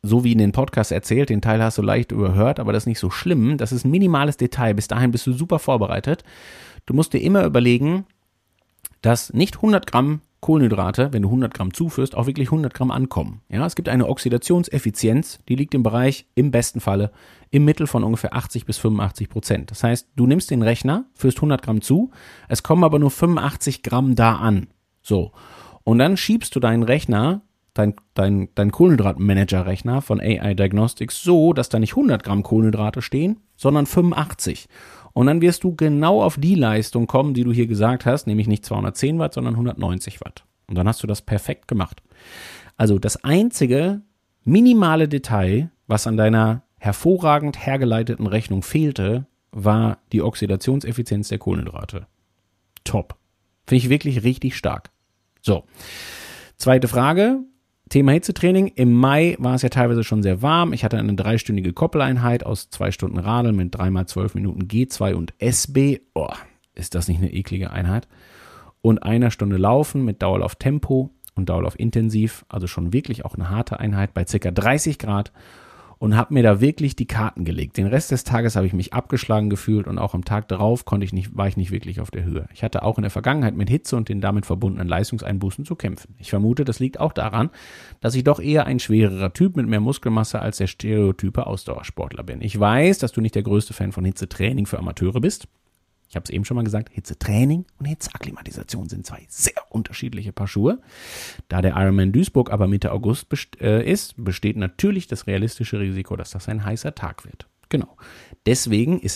so wie in den Podcast erzählt, den Teil hast du leicht überhört, aber das ist nicht so schlimm. Das ist ein minimales Detail. Bis dahin bist du super vorbereitet. Du musst dir immer überlegen, dass nicht 100 Gramm Kohlenhydrate, wenn du 100 Gramm zuführst, auch wirklich 100 Gramm ankommen. Ja, es gibt eine Oxidationseffizienz, die liegt im Bereich, im besten Falle, im Mittel von ungefähr 80-85%. Das heißt, du nimmst den Rechner, führst 100 Gramm zu, es kommen aber nur 85 Gramm da an. So. Und dann schiebst du deinen Rechner, dein Kohlenhydratmanager-Rechner von AI Diagnostics so, dass da nicht 100 Gramm Kohlenhydrate stehen, sondern 85. Und dann wirst du genau auf die Leistung kommen, die du hier gesagt hast, nämlich nicht 210 Watt, sondern 190 Watt. Und dann hast du das perfekt gemacht. Also das einzige minimale Detail, was an deiner hervorragend hergeleiteten Rechnung fehlte, war die Oxidationseffizienz der Kohlenhydrate. Top. Finde ich wirklich richtig stark. So, zweite Frage. Thema Hitzetraining. Im Mai war es ja teilweise schon sehr warm. Ich hatte eine 3-stündige Koppeleinheit aus 2 Stunden Radeln mit 3x12 Minuten G2 und SB. Oh, ist das nicht eine eklige Einheit? Und 1 Stunde Laufen mit Dauerlauf Tempo und Dauerlauf Intensiv. Also schon wirklich auch eine harte Einheit bei ca. 30 Grad. Und habe mir da wirklich die Karten gelegt. Den Rest des Tages habe ich mich abgeschlagen gefühlt und auch am Tag darauf war ich nicht wirklich auf der Höhe. Ich hatte auch in der Vergangenheit mit Hitze und den damit verbundenen Leistungseinbußen zu kämpfen. Ich vermute, das liegt auch daran, dass ich doch eher ein schwererer Typ mit mehr Muskelmasse als der stereotype Ausdauersportler bin. Ich weiß, dass du nicht der größte Fan von Hitzetraining für Amateure bist. Ich habe es eben schon mal gesagt, Hitzetraining und Hitzeakklimatisation sind 2 sehr unterschiedliche Paar Schuhe. Da der Ironman Duisburg aber Mitte August besteht natürlich das realistische Risiko, dass das ein heißer Tag wird. Genau. Deswegen ist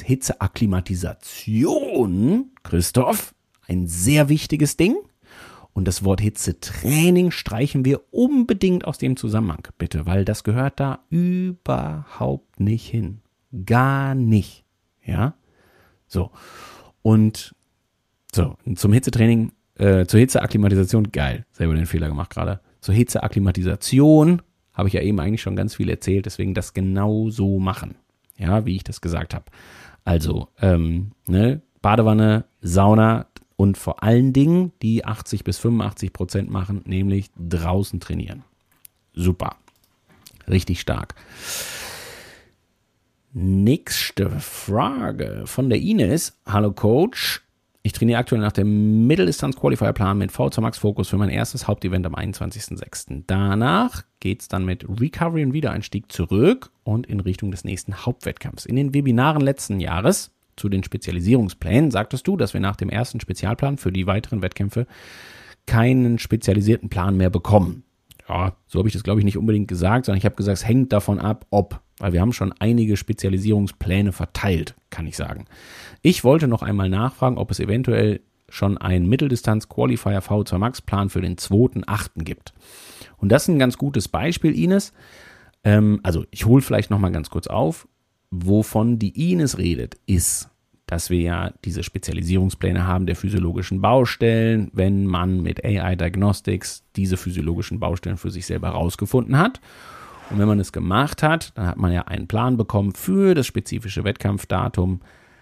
Hitzeakklimatisation, Christoph, ein sehr wichtiges Ding. Und das Wort Hitzetraining streichen wir unbedingt aus dem Zusammenhang, bitte, weil das gehört da überhaupt nicht hin. Gar nicht. Ja? So. Und so, zum Hitzetraining, zur Hitzeakklimatisation, geil, selber den Fehler gemacht gerade. Zur Hitzeakklimatisation habe ich ja eben eigentlich schon ganz viel erzählt, deswegen das genau so machen, ja, wie ich das gesagt habe. Also, Badewanne, Sauna und vor allen Dingen die 80-85% machen, nämlich draußen trainieren. Super, richtig stark. Nächste Frage von der Ines. Hallo Coach, ich trainiere aktuell nach dem Mitteldistanz-Qualifier-Plan mit VZ Max Fokus für mein erstes Hauptevent am 21.06. Danach geht es dann mit Recovery und Wiedereinstieg zurück und in Richtung des nächsten Hauptwettkampfs. In den Webinaren letzten Jahres zu den Spezialisierungsplänen sagtest du, dass wir nach dem ersten Spezialplan für die weiteren Wettkämpfe keinen spezialisierten Plan mehr bekommen. Ja, so habe ich das glaube ich nicht unbedingt gesagt, sondern ich habe gesagt, es hängt davon ab, ob. Weil wir haben schon einige Spezialisierungspläne verteilt, kann ich sagen. Ich wollte noch einmal nachfragen, ob es eventuell schon einen Mitteldistanz-Qualifier V2 Max-Plan für den 2.8. gibt. Und das ist ein ganz gutes Beispiel, Ines. Also ich hole vielleicht nochmal ganz kurz auf. Wovon die Ines redet, ist, dass wir ja diese Spezialisierungspläne haben der physiologischen Baustellen, wenn man mit AI Diagnostics diese physiologischen Baustellen für sich selber rausgefunden hat. Und wenn man es gemacht hat, dann hat man ja einen Plan bekommen für das spezifische Wettkampfdatum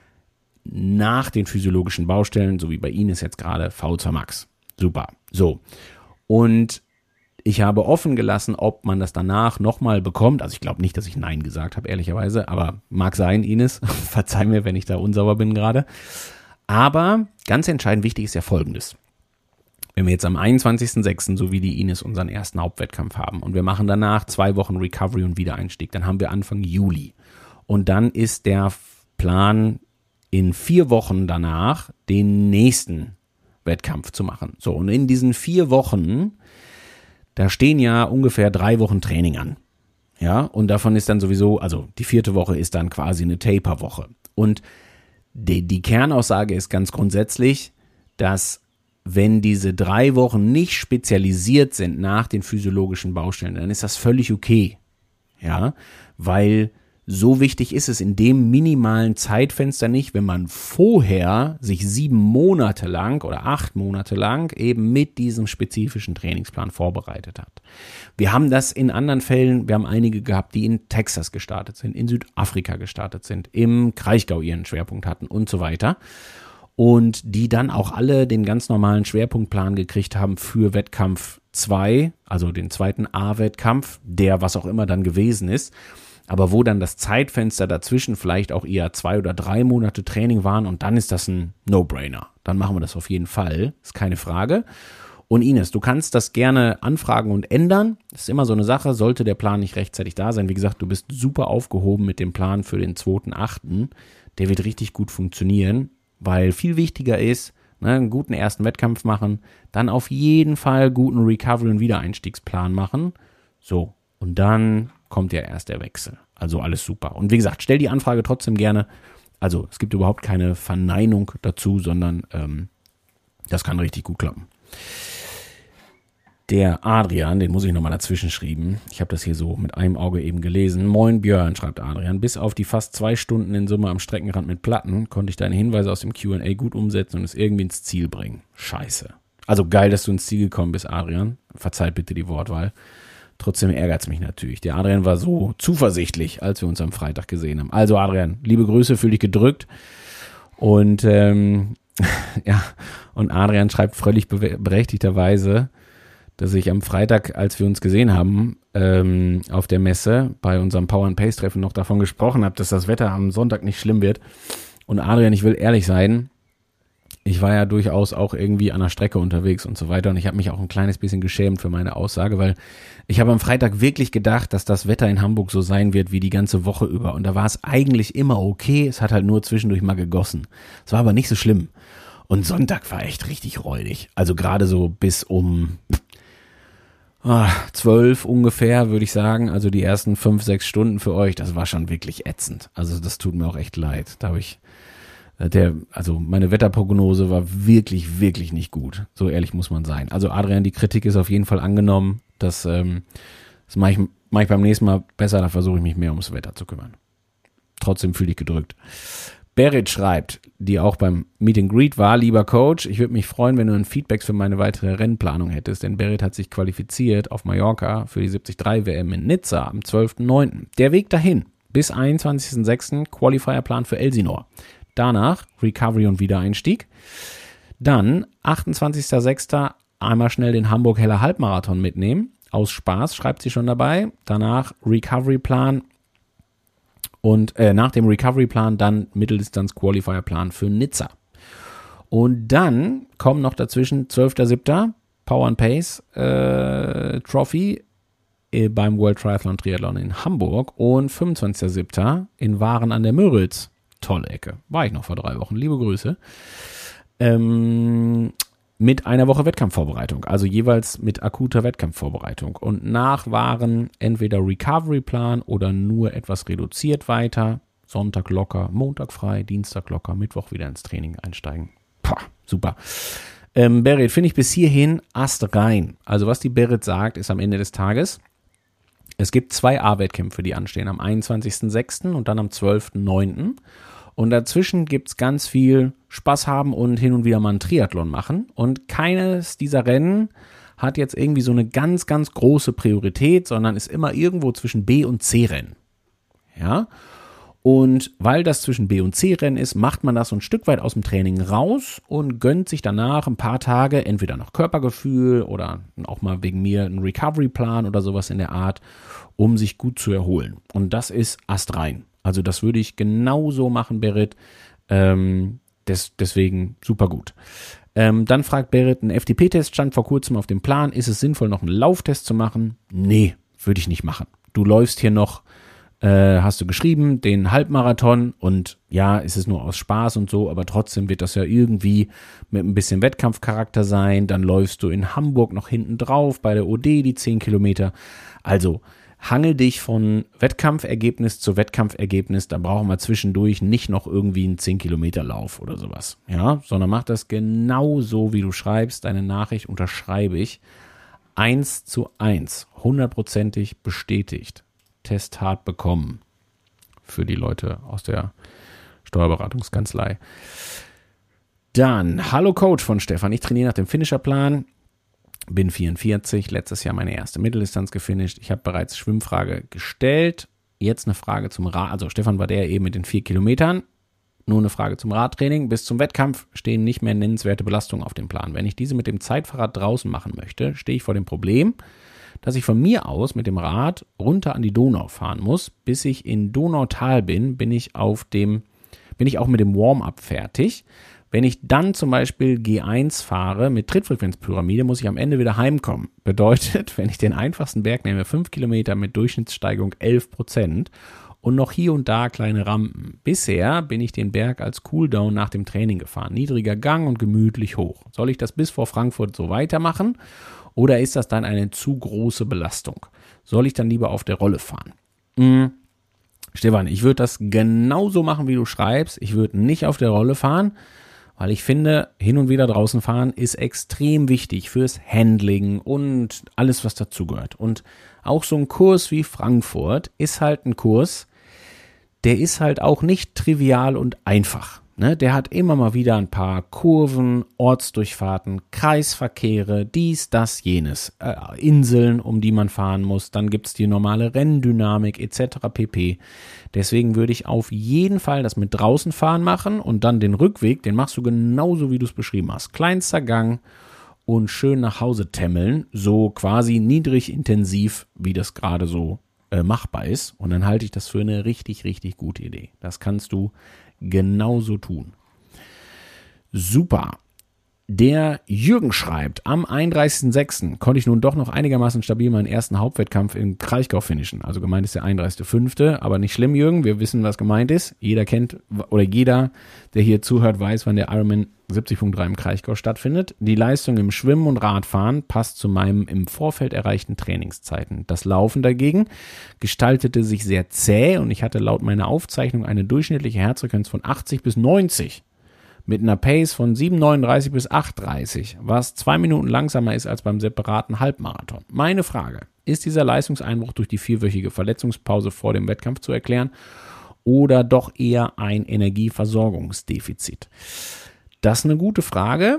nach den physiologischen Baustellen, so wie bei Ihnen ist jetzt gerade V2 Max. Super. So. Und ich habe offen gelassen, ob man das danach nochmal bekommt. Also ich glaube nicht, dass ich Nein gesagt habe, ehrlicherweise, aber mag sein, Ines. Verzeih mir, wenn ich da unsauber bin gerade. Aber ganz entscheidend wichtig ist ja Folgendes. Wenn wir jetzt am 21.06., so wie die Ines, unseren ersten Hauptwettkampf haben und wir machen danach 2 Wochen Recovery und Wiedereinstieg, dann haben wir Anfang Juli. Und dann ist der Plan, in 4 Wochen danach den nächsten Wettkampf zu machen. So, und in diesen 4 Wochen, da stehen ja ungefähr 3 Wochen Training an. Ja, und davon ist dann sowieso, also die 4. Woche ist dann quasi eine Taper-Woche. Und die Kernaussage ist ganz grundsätzlich, dass wenn diese 3 Wochen nicht spezialisiert sind nach den physiologischen Baustellen, dann ist das völlig okay. Ja, weil so wichtig ist es in dem minimalen Zeitfenster nicht, wenn man vorher sich 7 Monate lang oder 8 Monate lang eben mit diesem spezifischen Trainingsplan vorbereitet hat. Wir haben das in anderen Fällen, wir haben einige gehabt, die in Texas gestartet sind, in Südafrika gestartet sind, im Kraichgau ihren Schwerpunkt hatten und so weiter. Und die dann auch alle den ganz normalen Schwerpunktplan gekriegt haben für Wettkampf 2, also den zweiten A-Wettkampf, der was auch immer dann gewesen ist, aber wo dann das Zeitfenster dazwischen vielleicht auch eher 2 oder 3 Monate Training waren und dann ist das ein No-Brainer. Dann machen wir das auf jeden Fall, ist keine Frage. Und Ines, du kannst das gerne anfragen und ändern. Das ist immer so eine Sache, sollte der Plan nicht rechtzeitig da sein. Wie gesagt, du bist super aufgehoben mit dem Plan für den 2.8. Der wird richtig gut funktionieren, weil viel wichtiger ist, einen guten ersten Wettkampf machen, dann auf jeden Fall guten Recovery- und Wiedereinstiegsplan machen. So, und dann kommt ja erst der Wechsel. Also alles super. Und wie gesagt, stell die Anfrage trotzdem gerne. Also es gibt überhaupt keine Verneinung dazu, sondern das kann richtig gut klappen. Der Adrian, den muss ich nochmal dazwischen schreiben. Ich habe das hier so mit einem Auge eben gelesen. Moin Björn, schreibt Adrian. Bis auf die fast 2 Stunden in Summe am Streckenrand mit Platten konnte ich deine Hinweise aus dem Q&A gut umsetzen und es irgendwie ins Ziel bringen. Scheiße. Also geil, dass du ins Ziel gekommen bist, Adrian. Verzeiht bitte die Wortwahl. Trotzdem ärgert es mich natürlich. Der Adrian war so zuversichtlich, als wir uns am Freitag gesehen haben. Also Adrian, liebe Grüße, fühl dich gedrückt. Und ja, und Adrian schreibt völlig berechtigterweise, dass ich am Freitag, als wir uns gesehen haben, auf der Messe bei unserem Power-and-Pace-Treffen noch davon gesprochen habe, dass das Wetter am Sonntag nicht schlimm wird. Und Adrian, ich will ehrlich sein, ich war ja durchaus auch irgendwie an der Strecke unterwegs und so weiter und ich habe mich auch ein kleines bisschen geschämt für meine Aussage, weil ich habe am Freitag wirklich gedacht, dass das Wetter in Hamburg so sein wird wie die ganze Woche über und da war es eigentlich immer okay, es hat halt nur zwischendurch mal gegossen. Es war aber nicht so schlimm und Sonntag war echt richtig räudig, also gerade so bis um 12 ungefähr, würde ich sagen, also die ersten 5, 6 Stunden für euch, das war schon wirklich ätzend, also das tut mir auch echt leid, da habe ich also meine Wetterprognose war wirklich, wirklich nicht gut. So ehrlich muss man sein. Also Adrian, die Kritik ist auf jeden Fall angenommen. Das mache ich beim nächsten Mal besser, da versuche ich mich mehr ums Wetter zu kümmern. Trotzdem fühle ich gedrückt. Berit schreibt, die auch beim Meet and Greet war, lieber Coach, ich würde mich freuen, wenn du ein Feedback für meine weitere Rennplanung hättest, denn Berit hat sich qualifiziert auf Mallorca für die 73 WM in Nizza am 12.09. Der Weg dahin bis 21.06. Qualifierplan für Elsinore. Danach Recovery und Wiedereinstieg. Dann 28.06. einmal schnell den Hamburg-Heller Halbmarathon mitnehmen. Aus Spaß, schreibt sie schon dabei. Danach Recovery-Plan und nach dem Recovery-Plan dann Mitteldistanz-Qualifier-Plan für Nizza. Und dann kommen noch dazwischen 12.07. Power and Pace Trophy beim World Triathlon Triathlon in Hamburg und 25.07. in Waren an der Müritz. Tolle Ecke. War ich noch vor 3 Wochen. Liebe Grüße. Mit einer Woche Wettkampfvorbereitung. Also jeweils mit akuter Wettkampfvorbereitung. Und nach waren entweder Recovery-Plan oder nur etwas reduziert weiter. Sonntag locker, Montag frei, Dienstag locker, Mittwoch wieder ins Training einsteigen. Pah, super. Berit, finde ich bis hierhin astrein. Also was die Berit sagt, ist am Ende des Tages, es gibt 2 A-Wettkämpfe, die anstehen, am 21.06. und dann am 12.09. Und dazwischen gibt's ganz viel Spaß haben und hin und wieder mal einen Triathlon machen. Und keines dieser Rennen hat jetzt irgendwie so eine ganz, ganz große Priorität, sondern ist immer irgendwo zwischen B- und C-Rennen. Ja? Und weil das zwischen B- und C-Rennen ist, macht man das so ein Stück weit aus dem Training raus und gönnt sich danach ein paar Tage entweder noch Körpergefühl oder auch mal wegen mir einen Recovery-Plan oder sowas in der Art, um sich gut zu erholen. Und das ist astrein. Also das würde ich genauso machen, Berit. Deswegen super gut. Dann fragt Berit, ein FTP-Test stand vor kurzem auf dem Plan. Ist es sinnvoll, noch einen Lauftest zu machen? Nee, würde ich nicht machen. Du läufst hier noch, hast du geschrieben, den Halbmarathon und ja, ist es nur aus Spaß und so, aber trotzdem wird das ja irgendwie mit ein bisschen Wettkampfcharakter sein. Dann läufst du in Hamburg noch hinten drauf bei der OD die 10 Kilometer. Also hangel dich von Wettkampfergebnis zu Wettkampfergebnis, da brauchen wir zwischendurch nicht noch irgendwie einen 10-Kilometer-Lauf oder sowas, ja, sondern mach das genau so, wie du schreibst, deine Nachricht unterschreibe ich, 1:1, 100%ig bestätigt, Test hart bekommen, für die Leute aus der Steuerberatungskanzlei. Dann, hallo Coach von Stefan, ich trainiere nach dem Finisherplan, bin 44, letztes Jahr meine erste Mitteldistanz gefinisht. Ich habe bereits Schwimmfrage gestellt. Jetzt eine Frage zum Rad. Also Stefan war der eben mit den 4 Kilometern. nur eine Frage zum Radtraining. Bis zum Wettkampf stehen nicht mehr nennenswerte Belastungen auf dem Plan. Wenn ich diese mit dem Zeitfahrrad draußen machen möchte, stehe ich vor dem Problem, dass ich von mir aus mit dem Rad runter an die Donau fahren muss. Bis ich in Donautal bin ich auch mit dem Warm-up fertig. Wenn ich dann zum Beispiel G1 fahre mit Trittfrequenzpyramide, muss ich am Ende wieder heimkommen. Bedeutet, wenn ich den einfachsten Berg nehme, 5 Kilometer mit Durchschnittssteigung 11% und noch hier und da kleine Rampen. Bisher bin ich den Berg als Cooldown nach dem Training gefahren. Niedriger Gang und gemütlich hoch. Soll ich das bis vor Frankfurt so weitermachen oder ist das dann eine zu große Belastung? Soll ich dann lieber auf der Rolle fahren? Stefan, ich würde das genauso machen, wie du schreibst. Ich würde nicht auf der Rolle fahren, weil ich finde, hin und wieder draußen fahren ist extrem wichtig fürs Handling und alles, was dazugehört. Und auch so ein Kurs wie Frankfurt ist halt ein Kurs, der ist halt auch nicht trivial und einfach. Ne? Der hat immer mal wieder ein paar Kurven, Ortsdurchfahrten, Kreisverkehre, dies, das, jenes, Inseln, um die man fahren muss. Dann gibt's die normale Renndynamik etc. pp. Deswegen würde ich auf jeden Fall das mit draußen fahren machen und dann den Rückweg, den machst du genauso, wie du es beschrieben hast. Kleinster Gang und schön nach Hause tämmeln, so quasi niedrig intensiv, wie das gerade so machbar ist. Und dann halte ich das für eine richtig, richtig gute Idee. Das kannst du genauso tun. Super. Der Jürgen schreibt, am 31.06. konnte ich nun doch noch einigermaßen stabil meinen ersten Hauptwettkampf im Kraichgau finishen. Also gemeint ist der 31.05., aber nicht schlimm, Jürgen, wir wissen, was gemeint ist. Jeder kennt, oder jeder, der hier zuhört, weiß, wann der Ironman 70.3 im Kraichgau stattfindet. Die Leistung im Schwimmen und Radfahren passt zu meinem im Vorfeld erreichten Trainingszeiten. Das Laufen dagegen gestaltete sich sehr zäh und ich hatte laut meiner Aufzeichnung eine durchschnittliche Herzfrequenz von 80 bis 90. Mit einer Pace von 7,39 bis 8,30, was 2 Minuten langsamer ist als beim separaten Halbmarathon. Meine Frage, ist dieser Leistungseinbruch durch die 4-wöchige Verletzungspause vor dem Wettkampf zu erklären oder doch eher ein Energieversorgungsdefizit? Das ist eine gute Frage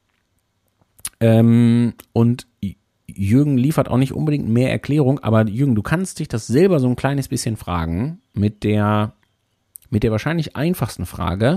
und Jürgen liefert auch nicht unbedingt mehr Erklärung, aber Jürgen, du kannst dich das selber so ein kleines bisschen fragen mit der wahrscheinlich einfachsten Frage.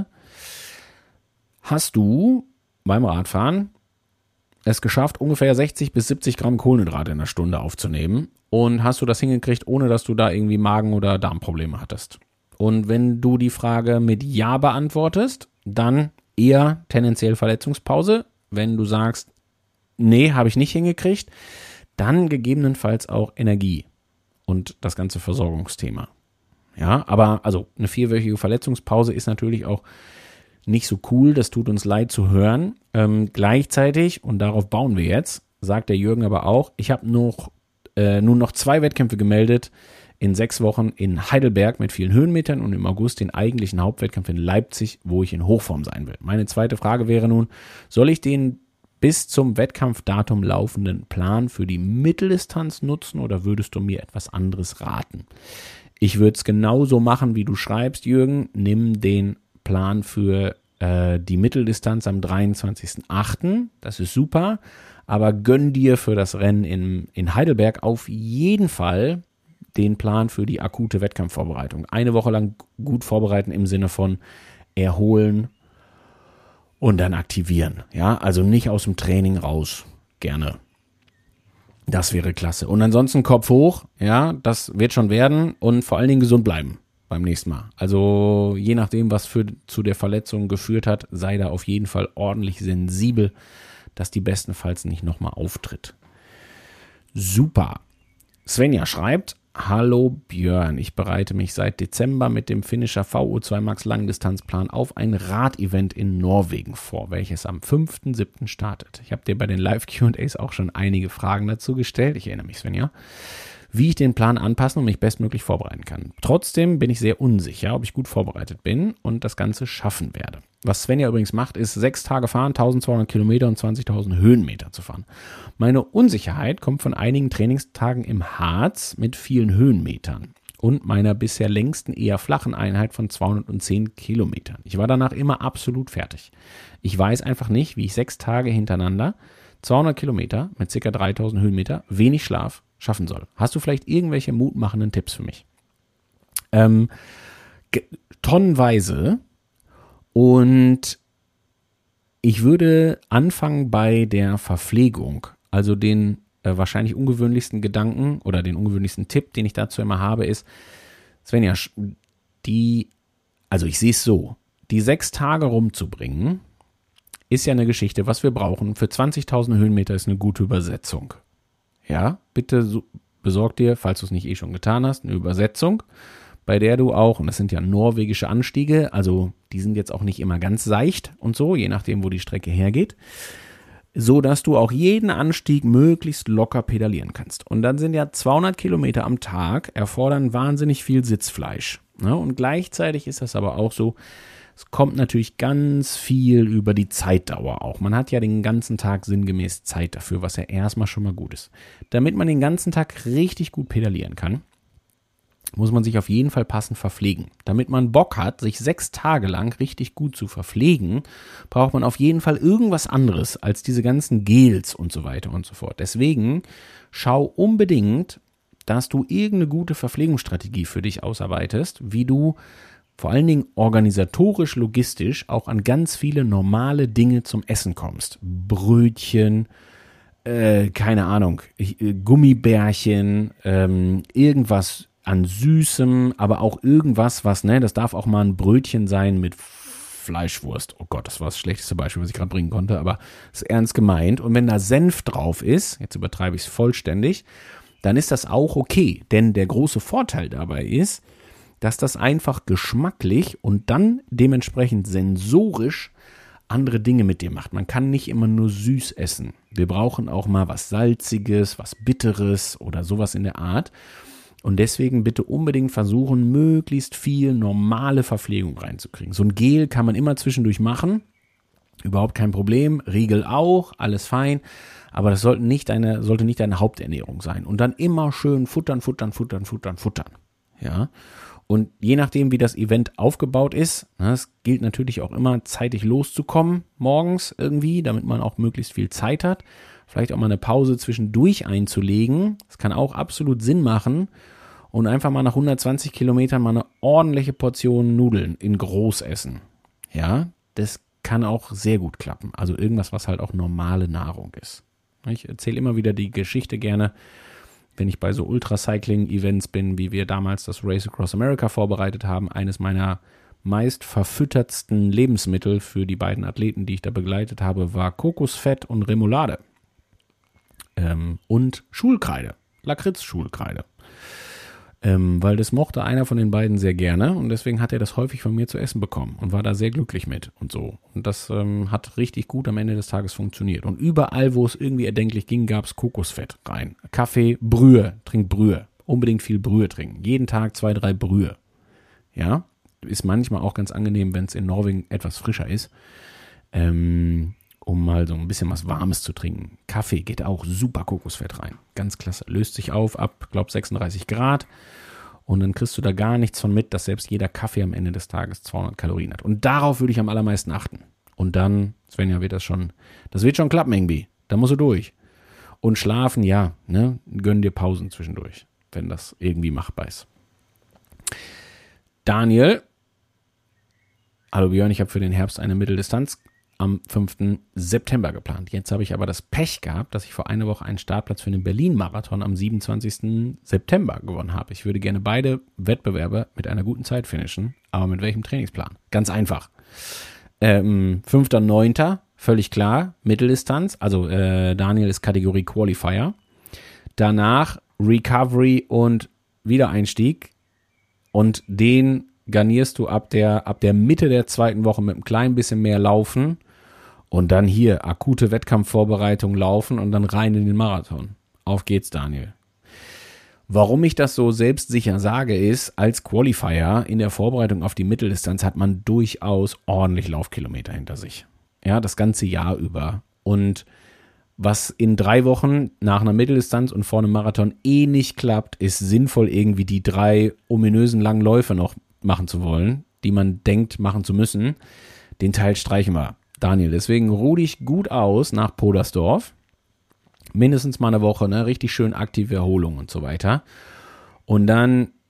Hast du beim Radfahren es geschafft, ungefähr 60 bis 70 Gramm Kohlenhydrate in der Stunde aufzunehmen? Und hast du das hingekriegt, ohne dass du da irgendwie Magen- oder Darmprobleme hattest? Und wenn du die Frage mit Ja beantwortest, dann eher tendenziell Verletzungspause. Wenn du sagst, nee, habe ich nicht hingekriegt, dann gegebenenfalls auch Energie und das ganze Versorgungsthema. Ja, aber also eine 4-wöchige Verletzungspause ist natürlich auch nicht so cool, das tut uns leid zu hören. Gleichzeitig, und darauf bauen wir jetzt, sagt der Jürgen aber auch, ich habe nun noch 2 Wettkämpfe gemeldet in 6 Wochen in Heidelberg mit vielen Höhenmetern und im August den eigentlichen Hauptwettkampf in Leipzig, wo ich in Hochform sein will. Meine zweite Frage wäre nun, soll ich den bis zum Wettkampfdatum laufenden Plan für die Mitteldistanz nutzen oder würdest du mir etwas anderes raten? Ich würde es genauso machen, wie du schreibst, Jürgen. Nimm den Plan für die Mitteldistanz am 23.08. Das ist super, aber gönn dir für das Rennen in Heidelberg auf jeden Fall den Plan für die akute Wettkampfvorbereitung. Eine Woche lang gut vorbereiten im Sinne von erholen und dann aktivieren. Ja, also nicht aus dem Training raus. Gerne. Das wäre klasse. Und ansonsten Kopf hoch. Ja, das wird schon werden und vor allen Dingen gesund bleiben beim nächsten Mal. Also je nachdem, was zu der Verletzung geführt hat, sei da auf jeden Fall ordentlich sensibel, dass die bestenfalls nicht nochmal auftritt. Super. Svenja schreibt, hallo Björn, ich bereite mich seit Dezember mit dem Finisher VO2 Max Langdistanzplan auf ein Radevent in Norwegen vor, welches am 5.7. startet. Ich habe dir bei den Live-Q&As auch schon einige Fragen dazu gestellt. Ich erinnere mich, Svenja. Wie ich den Plan anpassen und mich bestmöglich vorbereiten kann. Trotzdem bin ich sehr unsicher, ob ich gut vorbereitet bin und das Ganze schaffen werde. Was Svenja übrigens macht, ist 6 Tage fahren, 1200 Kilometer und 20.000 Höhenmeter zu fahren. Meine Unsicherheit kommt von einigen Trainingstagen im Harz mit vielen Höhenmetern und meiner bisher längsten eher flachen Einheit von 210 Kilometern. Ich war danach immer absolut fertig. Ich weiß einfach nicht, wie ich 6 Tage hintereinander 200 Kilometer mit ca. 3000 Höhenmeter, wenig Schlaf, schaffen soll. Hast du vielleicht irgendwelche mutmachenden Tipps für mich? Tonnenweise Und ich würde anfangen bei der Verpflegung, also den wahrscheinlich ungewöhnlichsten Gedanken oder den ungewöhnlichsten Tipp, den ich dazu immer habe, ist, Svenja, also ich sehe es so, die 6 Tage rumzubringen, ist ja eine Geschichte. Was wir brauchen für 20.000 Höhenmeter ist eine gute Übersetzung. Ja, bitte besorg dir, falls du es nicht eh schon getan hast, eine Übersetzung, bei der du auch, und das sind ja norwegische Anstiege, also die sind jetzt auch nicht immer ganz seicht und so, je nachdem, wo die Strecke hergeht, so dass du auch jeden Anstieg möglichst locker pedalieren kannst. Und dann sind ja 200 Kilometer am Tag, erfordern wahnsinnig viel Sitzfleisch. Ne? Und gleichzeitig ist das aber auch so, es kommt natürlich ganz viel über die Zeitdauer auch. Man hat ja den ganzen Tag sinngemäß Zeit dafür, was ja erstmal schon mal gut ist. Damit man den ganzen Tag richtig gut pedalieren kann, muss man sich auf jeden Fall passend verpflegen. Damit man Bock hat, sich 6 Tage lang richtig gut zu verpflegen, braucht man auf jeden Fall irgendwas anderes als diese ganzen Gels und so weiter und so fort. Deswegen schau unbedingt, dass du irgendeine gute Verpflegungsstrategie für dich ausarbeitest, wie du vor allen Dingen organisatorisch, logistisch auch an ganz viele normale Dinge zum Essen kommst. Brötchen, keine Ahnung, Gummibärchen, irgendwas an Süßem, aber auch irgendwas, das darf auch mal ein Brötchen sein mit Fleischwurst. Oh Gott, das war das schlechteste Beispiel, was ich gerade bringen konnte, aber ist ernst gemeint. Und wenn da Senf drauf ist, jetzt übertreibe ich es vollständig, dann ist das auch okay. Denn der große Vorteil dabei ist, dass das einfach geschmacklich und dann dementsprechend sensorisch andere Dinge mit dir macht. Man kann nicht immer nur süß essen. Wir brauchen auch mal was Salziges, was Bitteres oder sowas in der Art. Und deswegen bitte unbedingt versuchen, möglichst viel normale Verpflegung reinzukriegen. So ein Gel kann man immer zwischendurch machen. Überhaupt kein Problem. Riegel auch, alles fein. Aber das sollte nicht deine Haupternährung sein. Und dann immer schön futtern. Ja. Und je nachdem, wie das Event aufgebaut ist, es gilt natürlich auch immer, zeitig loszukommen morgens irgendwie, damit man auch möglichst viel Zeit hat. Vielleicht auch mal eine Pause zwischendurch einzulegen. Das kann auch absolut Sinn machen. Und einfach mal nach 120 Kilometern mal eine ordentliche Portion Nudeln in groß essen. Ja, das kann auch sehr gut klappen. Also irgendwas, was halt auch normale Nahrung ist. Ich erzähle immer wieder die Geschichte gerne, wenn ich bei so Ultracycling-Events bin, wie wir damals das Race Across America vorbereitet haben. Eines meiner meist verfüttertsten Lebensmittel für die beiden Athleten, die ich da begleitet habe, war Kokosfett und Remoulade. Und Schulkreide, Lakritz-Schulkreide. Weil das mochte einer von den beiden sehr gerne und deswegen hat er das häufig von mir zu essen bekommen und war da sehr glücklich mit und so. Und das hat richtig gut am Ende des Tages funktioniert. Und überall, wo es irgendwie erdenklich ging, gab es Kokosfett rein. Kaffee, Brühe, trink Brühe. Unbedingt viel Brühe trinken. Jeden Tag 2, 3 Brühe. Ja, ist manchmal auch ganz angenehm, wenn es in Norwegen etwas frischer ist. Um mal so ein bisschen was Warmes zu trinken. Kaffee geht auch super Kokosfett rein. Ganz klasse. Löst sich auf ab, 36 Grad. Und dann kriegst du da gar nichts von mit, dass selbst jeder Kaffee am Ende des Tages 200 Kalorien hat. Und darauf würde ich am allermeisten achten. Und dann, Svenja, das wird schon klappen irgendwie. Da musst du durch. Und schlafen, ja, gönn dir Pausen zwischendurch, wenn das irgendwie machbar ist. Daniel. Hallo Björn, ich habe für den Herbst eine Mitteldistanz am 5. September geplant. Jetzt habe ich aber das Pech gehabt, dass ich vor einer Woche einen Startplatz für den Berlin-Marathon am 27. September gewonnen habe. Ich würde gerne beide Wettbewerbe mit einer guten Zeit finishen, aber mit welchem Trainingsplan? Ganz einfach. 5.9., völlig klar, Mitteldistanz, also Daniel ist Kategorie Qualifier. Danach Recovery und Wiedereinstieg und den garnierst du ab der Mitte der zweiten Woche mit einem kleinen bisschen mehr Laufen. Und dann hier akute Wettkampfvorbereitung laufen und dann rein in den Marathon. Auf geht's, Daniel. Warum ich das so selbstsicher sage, ist, als Qualifier in der Vorbereitung auf die Mitteldistanz hat man durchaus ordentlich Laufkilometer hinter sich. Ja, das ganze Jahr über. Und was in 3 Wochen nach einer Mitteldistanz und vor einem Marathon nicht klappt, ist sinnvoll, irgendwie die 3 ominösen langen Läufe noch machen zu wollen, die man denkt, machen zu müssen. Den Teil streichen wir. Daniel, deswegen ruh dich gut aus nach Podersdorf. Mindestens mal eine Woche, richtig schön aktive Erholung und so weiter. Und dann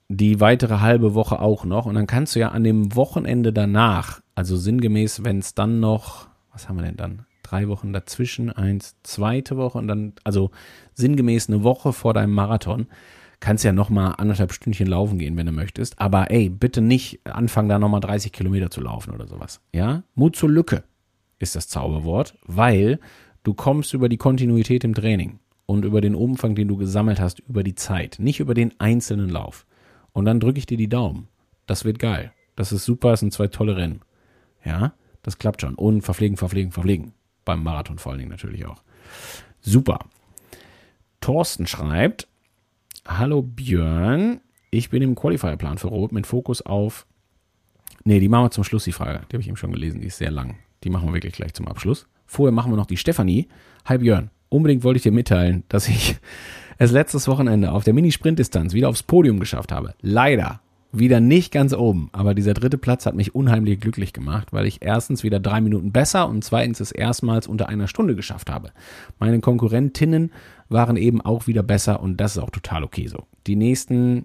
die weitere halbe Woche auch noch und dann kannst du ja an dem Wochenende danach, also sinngemäß, wenn es dann noch, was haben wir denn dann? 3 Wochen dazwischen, 2. Woche und dann, also sinngemäß eine Woche vor deinem Marathon, kannst ja nochmal 1,5 Stündchen laufen gehen, wenn du möchtest, aber ey, bitte nicht anfangen, da nochmal 30 Kilometer zu laufen oder sowas, ja? Mut zur Lücke ist das Zauberwort, weil du kommst über die Kontinuität im Training und über den Umfang, den du gesammelt hast, über die Zeit, nicht über den einzelnen Lauf. Und dann drücke ich dir die Daumen. Das wird geil. Das ist super, das sind 2 tolle Rennen. Ja, das klappt schon. Und verpflegen. Beim Marathon vor allen Dingen natürlich auch. Super. Thorsten schreibt, hallo Björn, ich bin im Qualifier-Plan für Rot mit Fokus auf, die machen wir zum Schluss, die Frage. Die habe ich eben schon gelesen, die ist sehr lang. Die machen wir wirklich gleich zum Abschluss. Vorher machen wir noch die Stefanie. Hi Björn, unbedingt wollte ich dir mitteilen, dass ich es letztes Wochenende auf der Mini-Sprint-Distanz wieder aufs Podium geschafft habe. Leider wieder nicht ganz oben, aber dieser 3. Platz hat mich unheimlich glücklich gemacht, weil ich erstens wieder 3 Minuten besser und zweitens es erstmals unter 1 Stunde geschafft habe. Meine Konkurrentinnen waren eben auch wieder besser und das ist auch total okay so. Die nächsten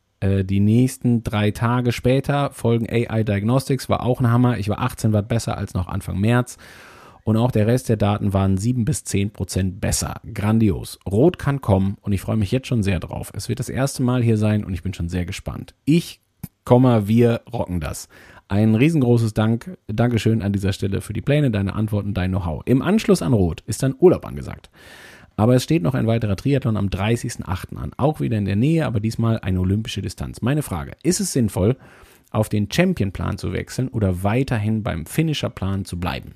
3 Tage später folgen AI Diagnostics, war auch ein Hammer. Ich war 18 Watt besser als noch Anfang März. Und auch der Rest der Daten waren 7-10% besser. Grandios. Rot kann kommen und ich freue mich jetzt schon sehr drauf. Es wird das erste Mal hier sein und ich bin schon sehr gespannt. Wir rocken das. Ein riesengroßes Dankeschön an dieser Stelle für die Pläne, deine Antworten, dein Know-how. Im Anschluss an Rot ist dann Urlaub angesagt. Aber es steht noch ein weiterer Triathlon am 30.08. an. Auch wieder in der Nähe, aber diesmal eine olympische Distanz. Meine Frage, ist es sinnvoll, auf den Champion-Plan zu wechseln oder weiterhin beim Finisher-Plan zu bleiben?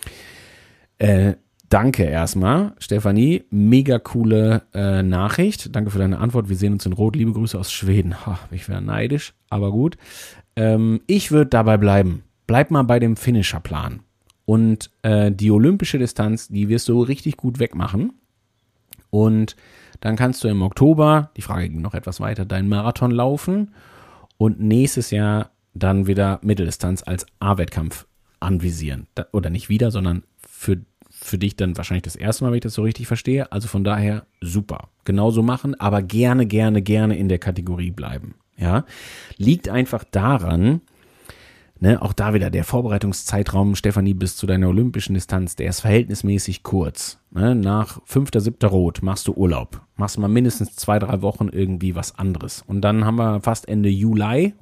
Danke erstmal, Stefanie. Mega coole Nachricht. Danke für deine Antwort. Wir sehen uns in Rot. Liebe Grüße aus Schweden. Ich wäre neidisch, aber gut. Ich würde dabei bleiben. Bleib mal bei dem Finisher-Plan. Und die olympische Distanz, die wirst du richtig gut wegmachen. Und dann kannst du im Oktober, die Frage ging noch etwas weiter, deinen Marathon laufen und nächstes Jahr dann wieder Mitteldistanz als A-Wettkampf anvisieren. Oder nicht wieder, sondern für dich dann wahrscheinlich das erste Mal, wenn ich das so richtig verstehe. Also von daher super. Genauso machen, aber gerne in der Kategorie bleiben. Ja, liegt einfach daran, auch da wieder der Vorbereitungszeitraum, Stefanie, bis zu deiner olympischen Distanz, der ist verhältnismäßig kurz. Nach 5., 7. Rot machst du Urlaub. Machst mal mindestens 2-3 Wochen irgendwie was anderes. Und dann haben wir fast Ende Juli.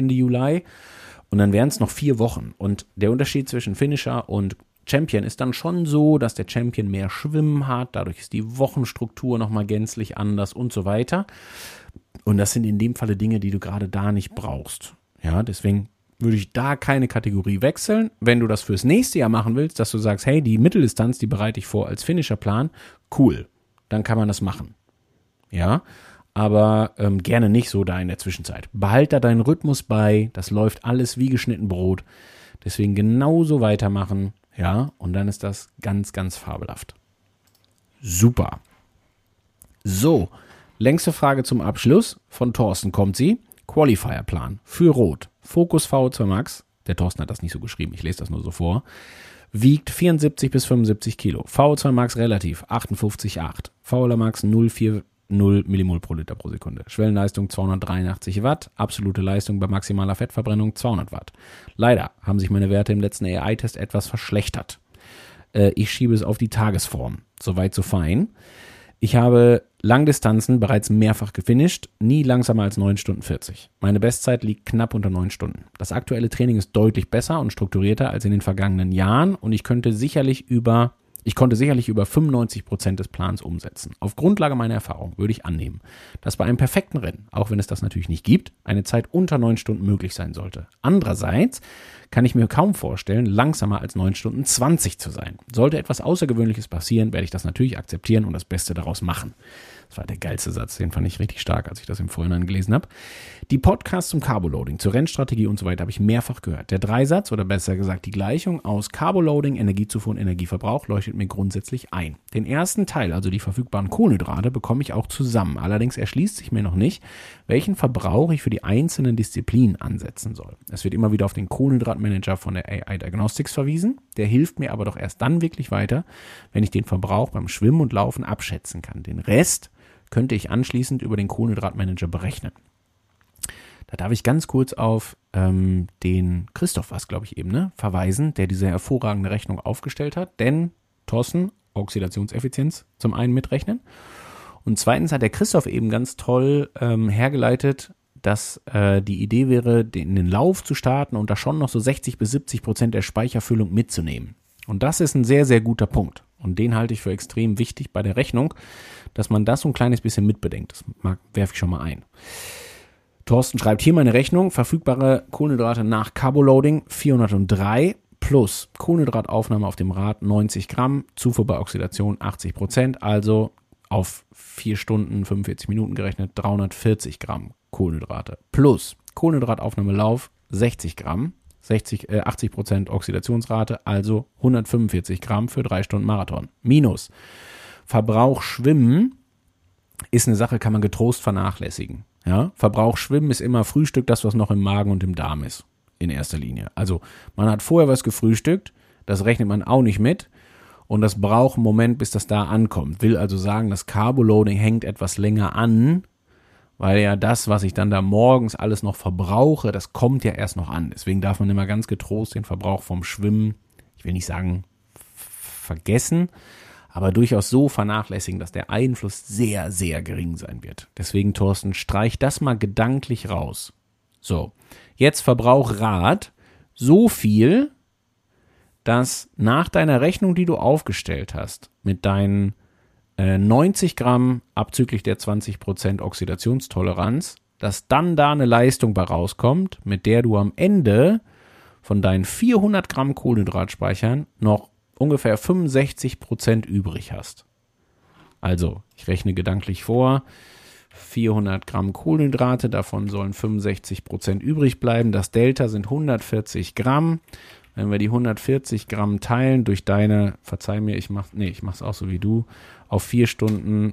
Und dann wären es noch 4 Wochen. Und der Unterschied zwischen Finisher und Champion ist dann schon so, dass der Champion mehr Schwimmen hat. Dadurch ist die Wochenstruktur nochmal gänzlich anders und so weiter. Und das sind in dem Falle Dinge, die du gerade da nicht brauchst. Ja, deswegen würde ich da keine Kategorie wechseln. Wenn du das fürs nächste Jahr machen willst, dass du sagst, hey, die Mitteldistanz, die bereite ich vor als Finisher-Plan, cool, dann kann man das machen. Ja, aber gerne nicht so da in der Zwischenzeit. Behalt da deinen Rhythmus bei, das läuft alles wie geschnitten Brot. Deswegen genauso weitermachen, ja, und dann ist das ganz, ganz fabelhaft. Super. So, längste Frage zum Abschluss. Von Thorsten kommt sie. Qualifier-Plan für Rot. Fokus VO2 Max, der Thorsten hat das nicht so geschrieben, ich lese das nur so vor, wiegt 74 bis 75 Kilo. VO2 Max relativ 58,8. VLA Max 0,40 Millimol pro Liter pro Sekunde. Schwellenleistung 283 Watt. Absolute Leistung bei maximaler Fettverbrennung 200 Watt. Leider haben sich meine Werte im letzten AI-Test etwas verschlechtert. Ich schiebe es auf die Tagesform. Soweit so fein. Ich habe Langdistanzen bereits mehrfach gefinisht, nie langsamer als 9 Stunden 40. Meine Bestzeit liegt knapp unter 9 Stunden. Das aktuelle Training ist deutlich besser und strukturierter als in den vergangenen Jahren und ich konnte sicherlich über 95% des Plans umsetzen. Auf Grundlage meiner Erfahrung würde ich annehmen, dass bei einem perfekten Rennen, auch wenn es das natürlich nicht gibt, eine Zeit unter 9 Stunden möglich sein sollte. Andererseits kann ich mir kaum vorstellen, langsamer als 9 Stunden 20 zu sein. Sollte etwas Außergewöhnliches passieren, werde ich das natürlich akzeptieren und das Beste daraus machen. Das war der geilste Satz, den fand ich richtig stark, als ich das im Vorhinein gelesen habe. Die Podcasts zum Carboloading, zur Rennstrategie und so weiter habe ich mehrfach gehört. Der Dreisatz, oder besser gesagt die Gleichung aus Carboloading, Energiezufuhr und Energieverbrauch leuchtet mir grundsätzlich ein. Den ersten Teil, also die verfügbaren Kohlenhydrate, bekomme ich auch zusammen. Allerdings erschließt sich mir noch nicht, welchen Verbrauch ich für die einzelnen Disziplinen ansetzen soll. Es wird immer wieder auf den Kohlenhydratmanager von der AI Diagnostics verwiesen. Der hilft mir aber doch erst dann wirklich weiter, wenn ich den Verbrauch beim Schwimmen und Laufen abschätzen kann. Den Rest könnte ich anschließend über den Kohlenhydratmanager berechnen. Da darf ich ganz kurz auf den Christoph, was glaube ich eben, ne, verweisen, der diese hervorragende Rechnung aufgestellt hat. Denn, Thorsten, Oxidationseffizienz zum einen mitrechnen. Und zweitens hat der Christoph eben ganz toll hergeleitet, dass die Idee wäre, in den Lauf zu starten und da schon noch so 60-70% der Speicherfüllung mitzunehmen. Und das ist ein sehr, sehr guter Punkt. Und den halte ich für extrem wichtig bei der Rechnung, dass man das so ein kleines bisschen mitbedenkt. Das werfe ich schon mal ein. Thorsten schreibt hier meine Rechnung. Verfügbare Kohlenhydrate nach Carboloading 403 plus Kohlenhydrataufnahme auf dem Rad 90 Gramm, Zufuhr bei Oxidation 80%, also auf 4 Stunden, 45 Minuten gerechnet 340 Gramm Kohlenhydrate plus Kohlenhydrataufnahme Lauf 60 Gramm, 80% Oxidationsrate, also 145 Gramm für 3 Stunden Marathon. Minus Verbrauch Schwimmen ist eine Sache, kann man getrost vernachlässigen. Ja? Verbrauch Schwimmen ist immer Frühstück, das was noch im Magen und im Darm ist, in erster Linie. Also man hat vorher was gefrühstückt, das rechnet man auch nicht mit und das braucht einen Moment, bis das da ankommt. Will also sagen, das Carboloading hängt etwas länger an, weil ja das, was ich dann da morgens alles noch verbrauche, das kommt ja erst noch an. Deswegen darf man immer ganz getrost den Verbrauch vom Schwimmen, ich will nicht sagen vergessen, aber durchaus so vernachlässigen, dass der Einfluss sehr, sehr gering sein wird. Deswegen, Thorsten, streich das mal gedanklich raus. So, jetzt Verbrauch Rad so viel, dass nach deiner Rechnung, die du aufgestellt hast, mit deinen 90 Gramm abzüglich der 20% Oxidationstoleranz, dass dann da eine Leistung bei rauskommt, mit der du am Ende von deinen 400 Gramm Kohlenhydratspeichern noch ungefähr 65% übrig hast. Also, ich rechne gedanklich vor, 400 Gramm Kohlenhydrate, davon sollen 65% übrig bleiben. Das Delta sind 140 Gramm. Wenn wir die 140 Gramm teilen durch deine, verzeih mir, ich mach's auch so wie du, auf 4 Stunden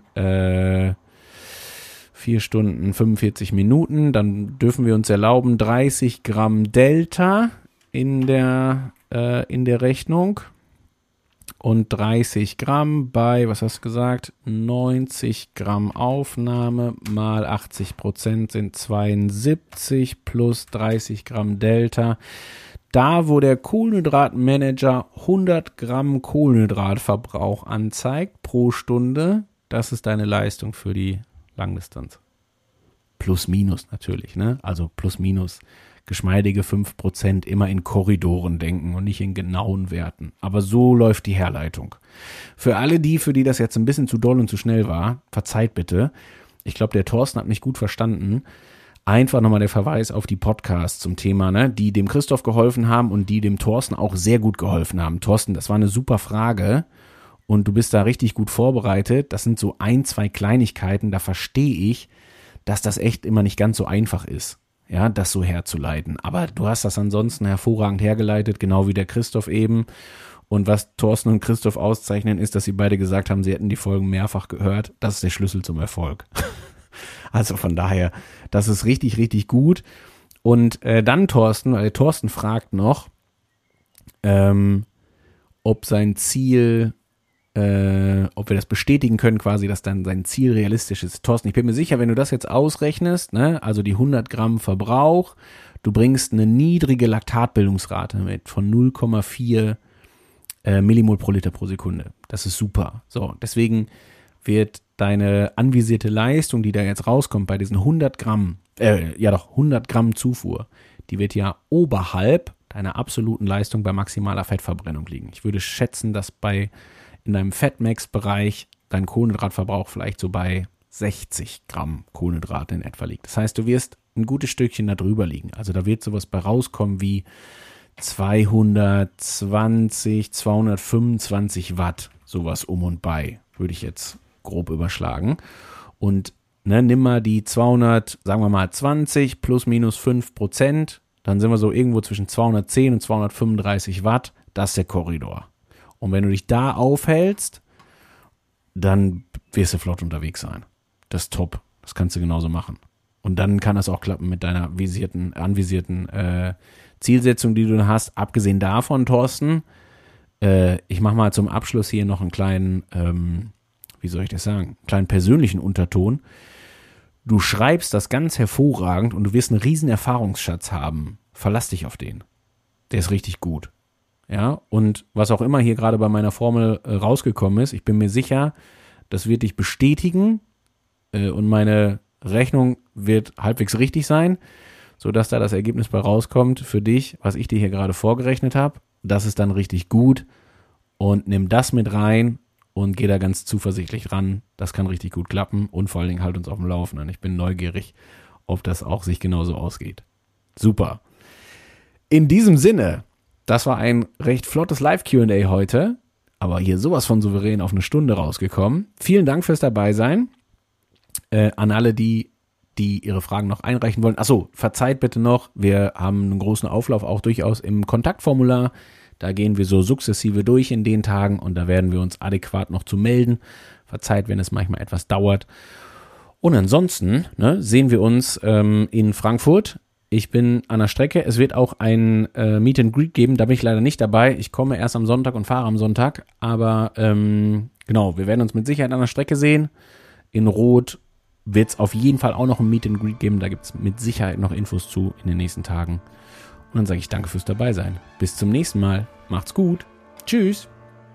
45 Minuten, dann dürfen wir uns erlauben 30 Gramm Delta in der Rechnung. Und 30 Gramm bei, was hast du gesagt, 90 Gramm Aufnahme mal 80% sind 72 plus 30 Gramm Delta. Da, wo der Kohlenhydratmanager 100 Gramm Kohlenhydratverbrauch anzeigt pro Stunde, das ist deine Leistung für die Langdistanz. Plus minus natürlich, ne? Also plus minus. Geschmeidige 5%, immer in Korridoren denken und nicht in genauen Werten. Aber so läuft die Herleitung. Für alle für die das jetzt ein bisschen zu doll und zu schnell war, verzeiht bitte. Ich glaube, der Thorsten hat mich gut verstanden. Einfach nochmal der Verweis auf die Podcasts zum Thema, ne, die dem Christoph geholfen haben und die dem Thorsten auch sehr gut geholfen haben. Thorsten, das war eine super Frage und du bist da richtig gut vorbereitet. Das sind so 1-2 Kleinigkeiten, da verstehe ich, dass das echt immer nicht ganz so einfach ist. Ja, das so herzuleiten. Aber du hast das ansonsten hervorragend hergeleitet, genau wie der Christoph eben. Und was Thorsten und Christoph auszeichnen, ist, dass sie beide gesagt haben, sie hätten die Folgen mehrfach gehört. Das ist der Schlüssel zum Erfolg. Also von daher, das ist richtig, richtig gut. Und dann Thorsten fragt noch, ob sein Ziel, ob wir das bestätigen können quasi, dass dann sein Ziel realistisch ist. Thorsten, ich bin mir sicher, wenn du das jetzt ausrechnest, ne, also die 100 Gramm Verbrauch, du bringst eine niedrige Laktatbildungsrate mit von 0,4 Millimol pro Liter pro Sekunde. Das ist super. So, deswegen wird deine anvisierte Leistung, die da jetzt rauskommt bei diesen 100 Gramm Zufuhr, die wird ja oberhalb deiner absoluten Leistung bei maximaler Fettverbrennung liegen. Ich würde schätzen, dass in deinem Fatmax-Bereich dein Kohlenhydratverbrauch vielleicht so bei 60 Gramm Kohlenhydrate in etwa liegt. Das heißt, du wirst ein gutes Stückchen da drüber liegen. Also da wird sowas bei rauskommen wie 220, 225 Watt, sowas um und bei, würde ich jetzt grob überschlagen. Und nimm mal die 220 plus minus 5%, dann sind wir so irgendwo zwischen 210 und 235 Watt. Das ist der Korridor. Und wenn du dich da aufhältst, dann wirst du flott unterwegs sein. Das ist top. Das kannst du genauso machen. Und dann kann das auch klappen mit deiner anvisierten Zielsetzung, die du hast. Abgesehen davon, Thorsten, ich mache mal zum Abschluss hier noch einen kleinen, kleinen persönlichen Unterton. du schreibst das ganz hervorragend und du wirst einen riesen Erfahrungsschatz haben. Verlass dich auf den. Der ist richtig gut. Ja, und was auch immer hier gerade bei meiner Formel rausgekommen ist, ich bin mir sicher, das wird dich bestätigen und meine Rechnung wird halbwegs richtig sein, sodass da das Ergebnis bei rauskommt für dich, was ich dir hier gerade vorgerechnet habe. Das ist dann richtig gut und nimm das mit rein und geh da ganz zuversichtlich ran. Das kann richtig gut klappen und vor allen Dingen halt uns auf dem Laufenden. Ich bin neugierig, ob das auch sich genauso ausgeht. Super. In diesem Sinne, das war ein recht flottes Live-Q&A heute, aber hier sowas von souverän auf eine Stunde rausgekommen. Vielen Dank fürs Dabeisein. An alle, die ihre Fragen noch einreichen wollen. Achso, verzeiht bitte noch, wir haben einen großen Auflauf auch durchaus im Kontaktformular. Da gehen wir so sukzessive durch in den Tagen und da werden wir uns adäquat noch zu melden. Verzeiht, wenn es manchmal etwas dauert. Und ansonsten sehen wir uns in Frankfurt. Ich bin an der Strecke. Es wird auch ein Meet and Greet geben. Da bin ich leider nicht dabei. Ich komme erst am Sonntag und fahre am Sonntag. Aber genau, wir werden uns mit Sicherheit an der Strecke sehen. In Rot wird es auf jeden Fall auch noch ein Meet and Greet geben. Da gibt es mit Sicherheit noch Infos zu in den nächsten Tagen. Und dann sage ich danke fürs Dabeisein. Bis zum nächsten Mal. Macht's gut. Tschüss.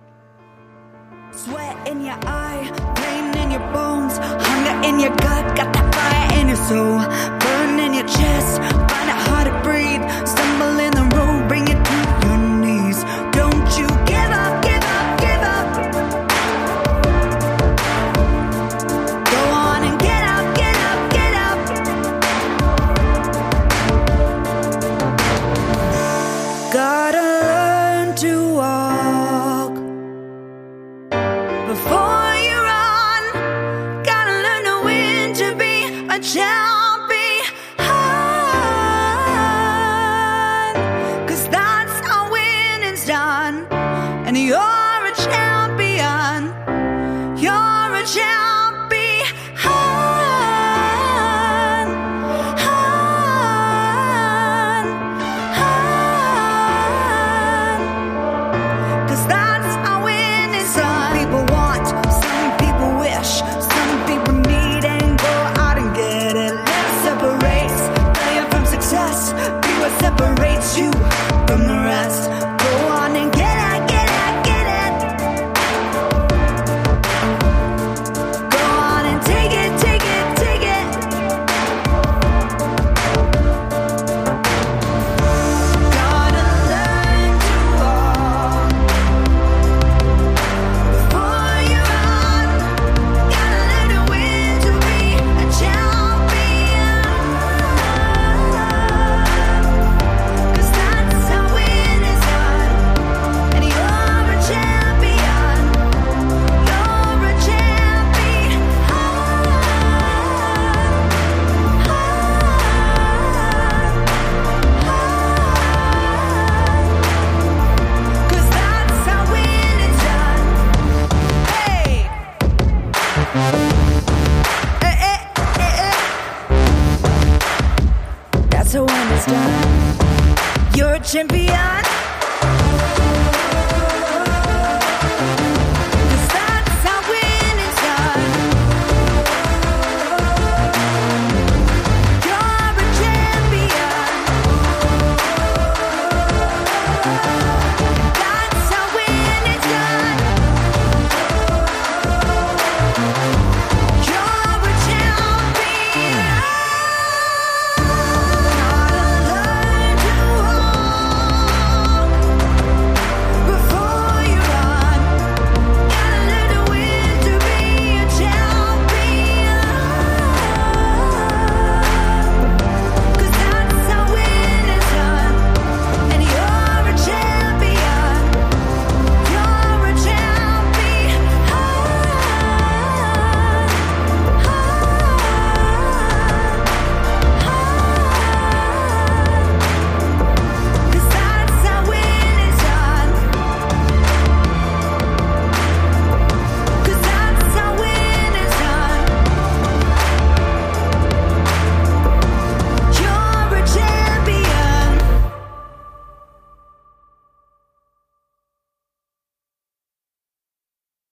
Sweat in your eye, pain in your bones, hunger in your gut, got that fire in your soul, burn in your chest, find it hard to breathe, stumble in the road, bring it to your knees. Don't you give up, give up, give up. Go on and get up, get up, get up. Gotta learn to walk before you run. Gotta learn to win to be a champion. 'Cause that's how winning's done. And you're a champion. You're a champion. 'Cause that's how winning's done. People want, some people wish, some people need, and go out and get it. Let's separate failure from success. Be what separates you from the rest. Go on and get it, get it, get it. Go on and take it, take it, take it. Gotta learn to walk before you run. Gotta learn to win to be a champion. 'Cause that's how winning's done. And you're a champion. You're a champion. 'Cause that's how winning's done. Hey. Hey, hey, hey, hey. That's how winning's done. You're a champion.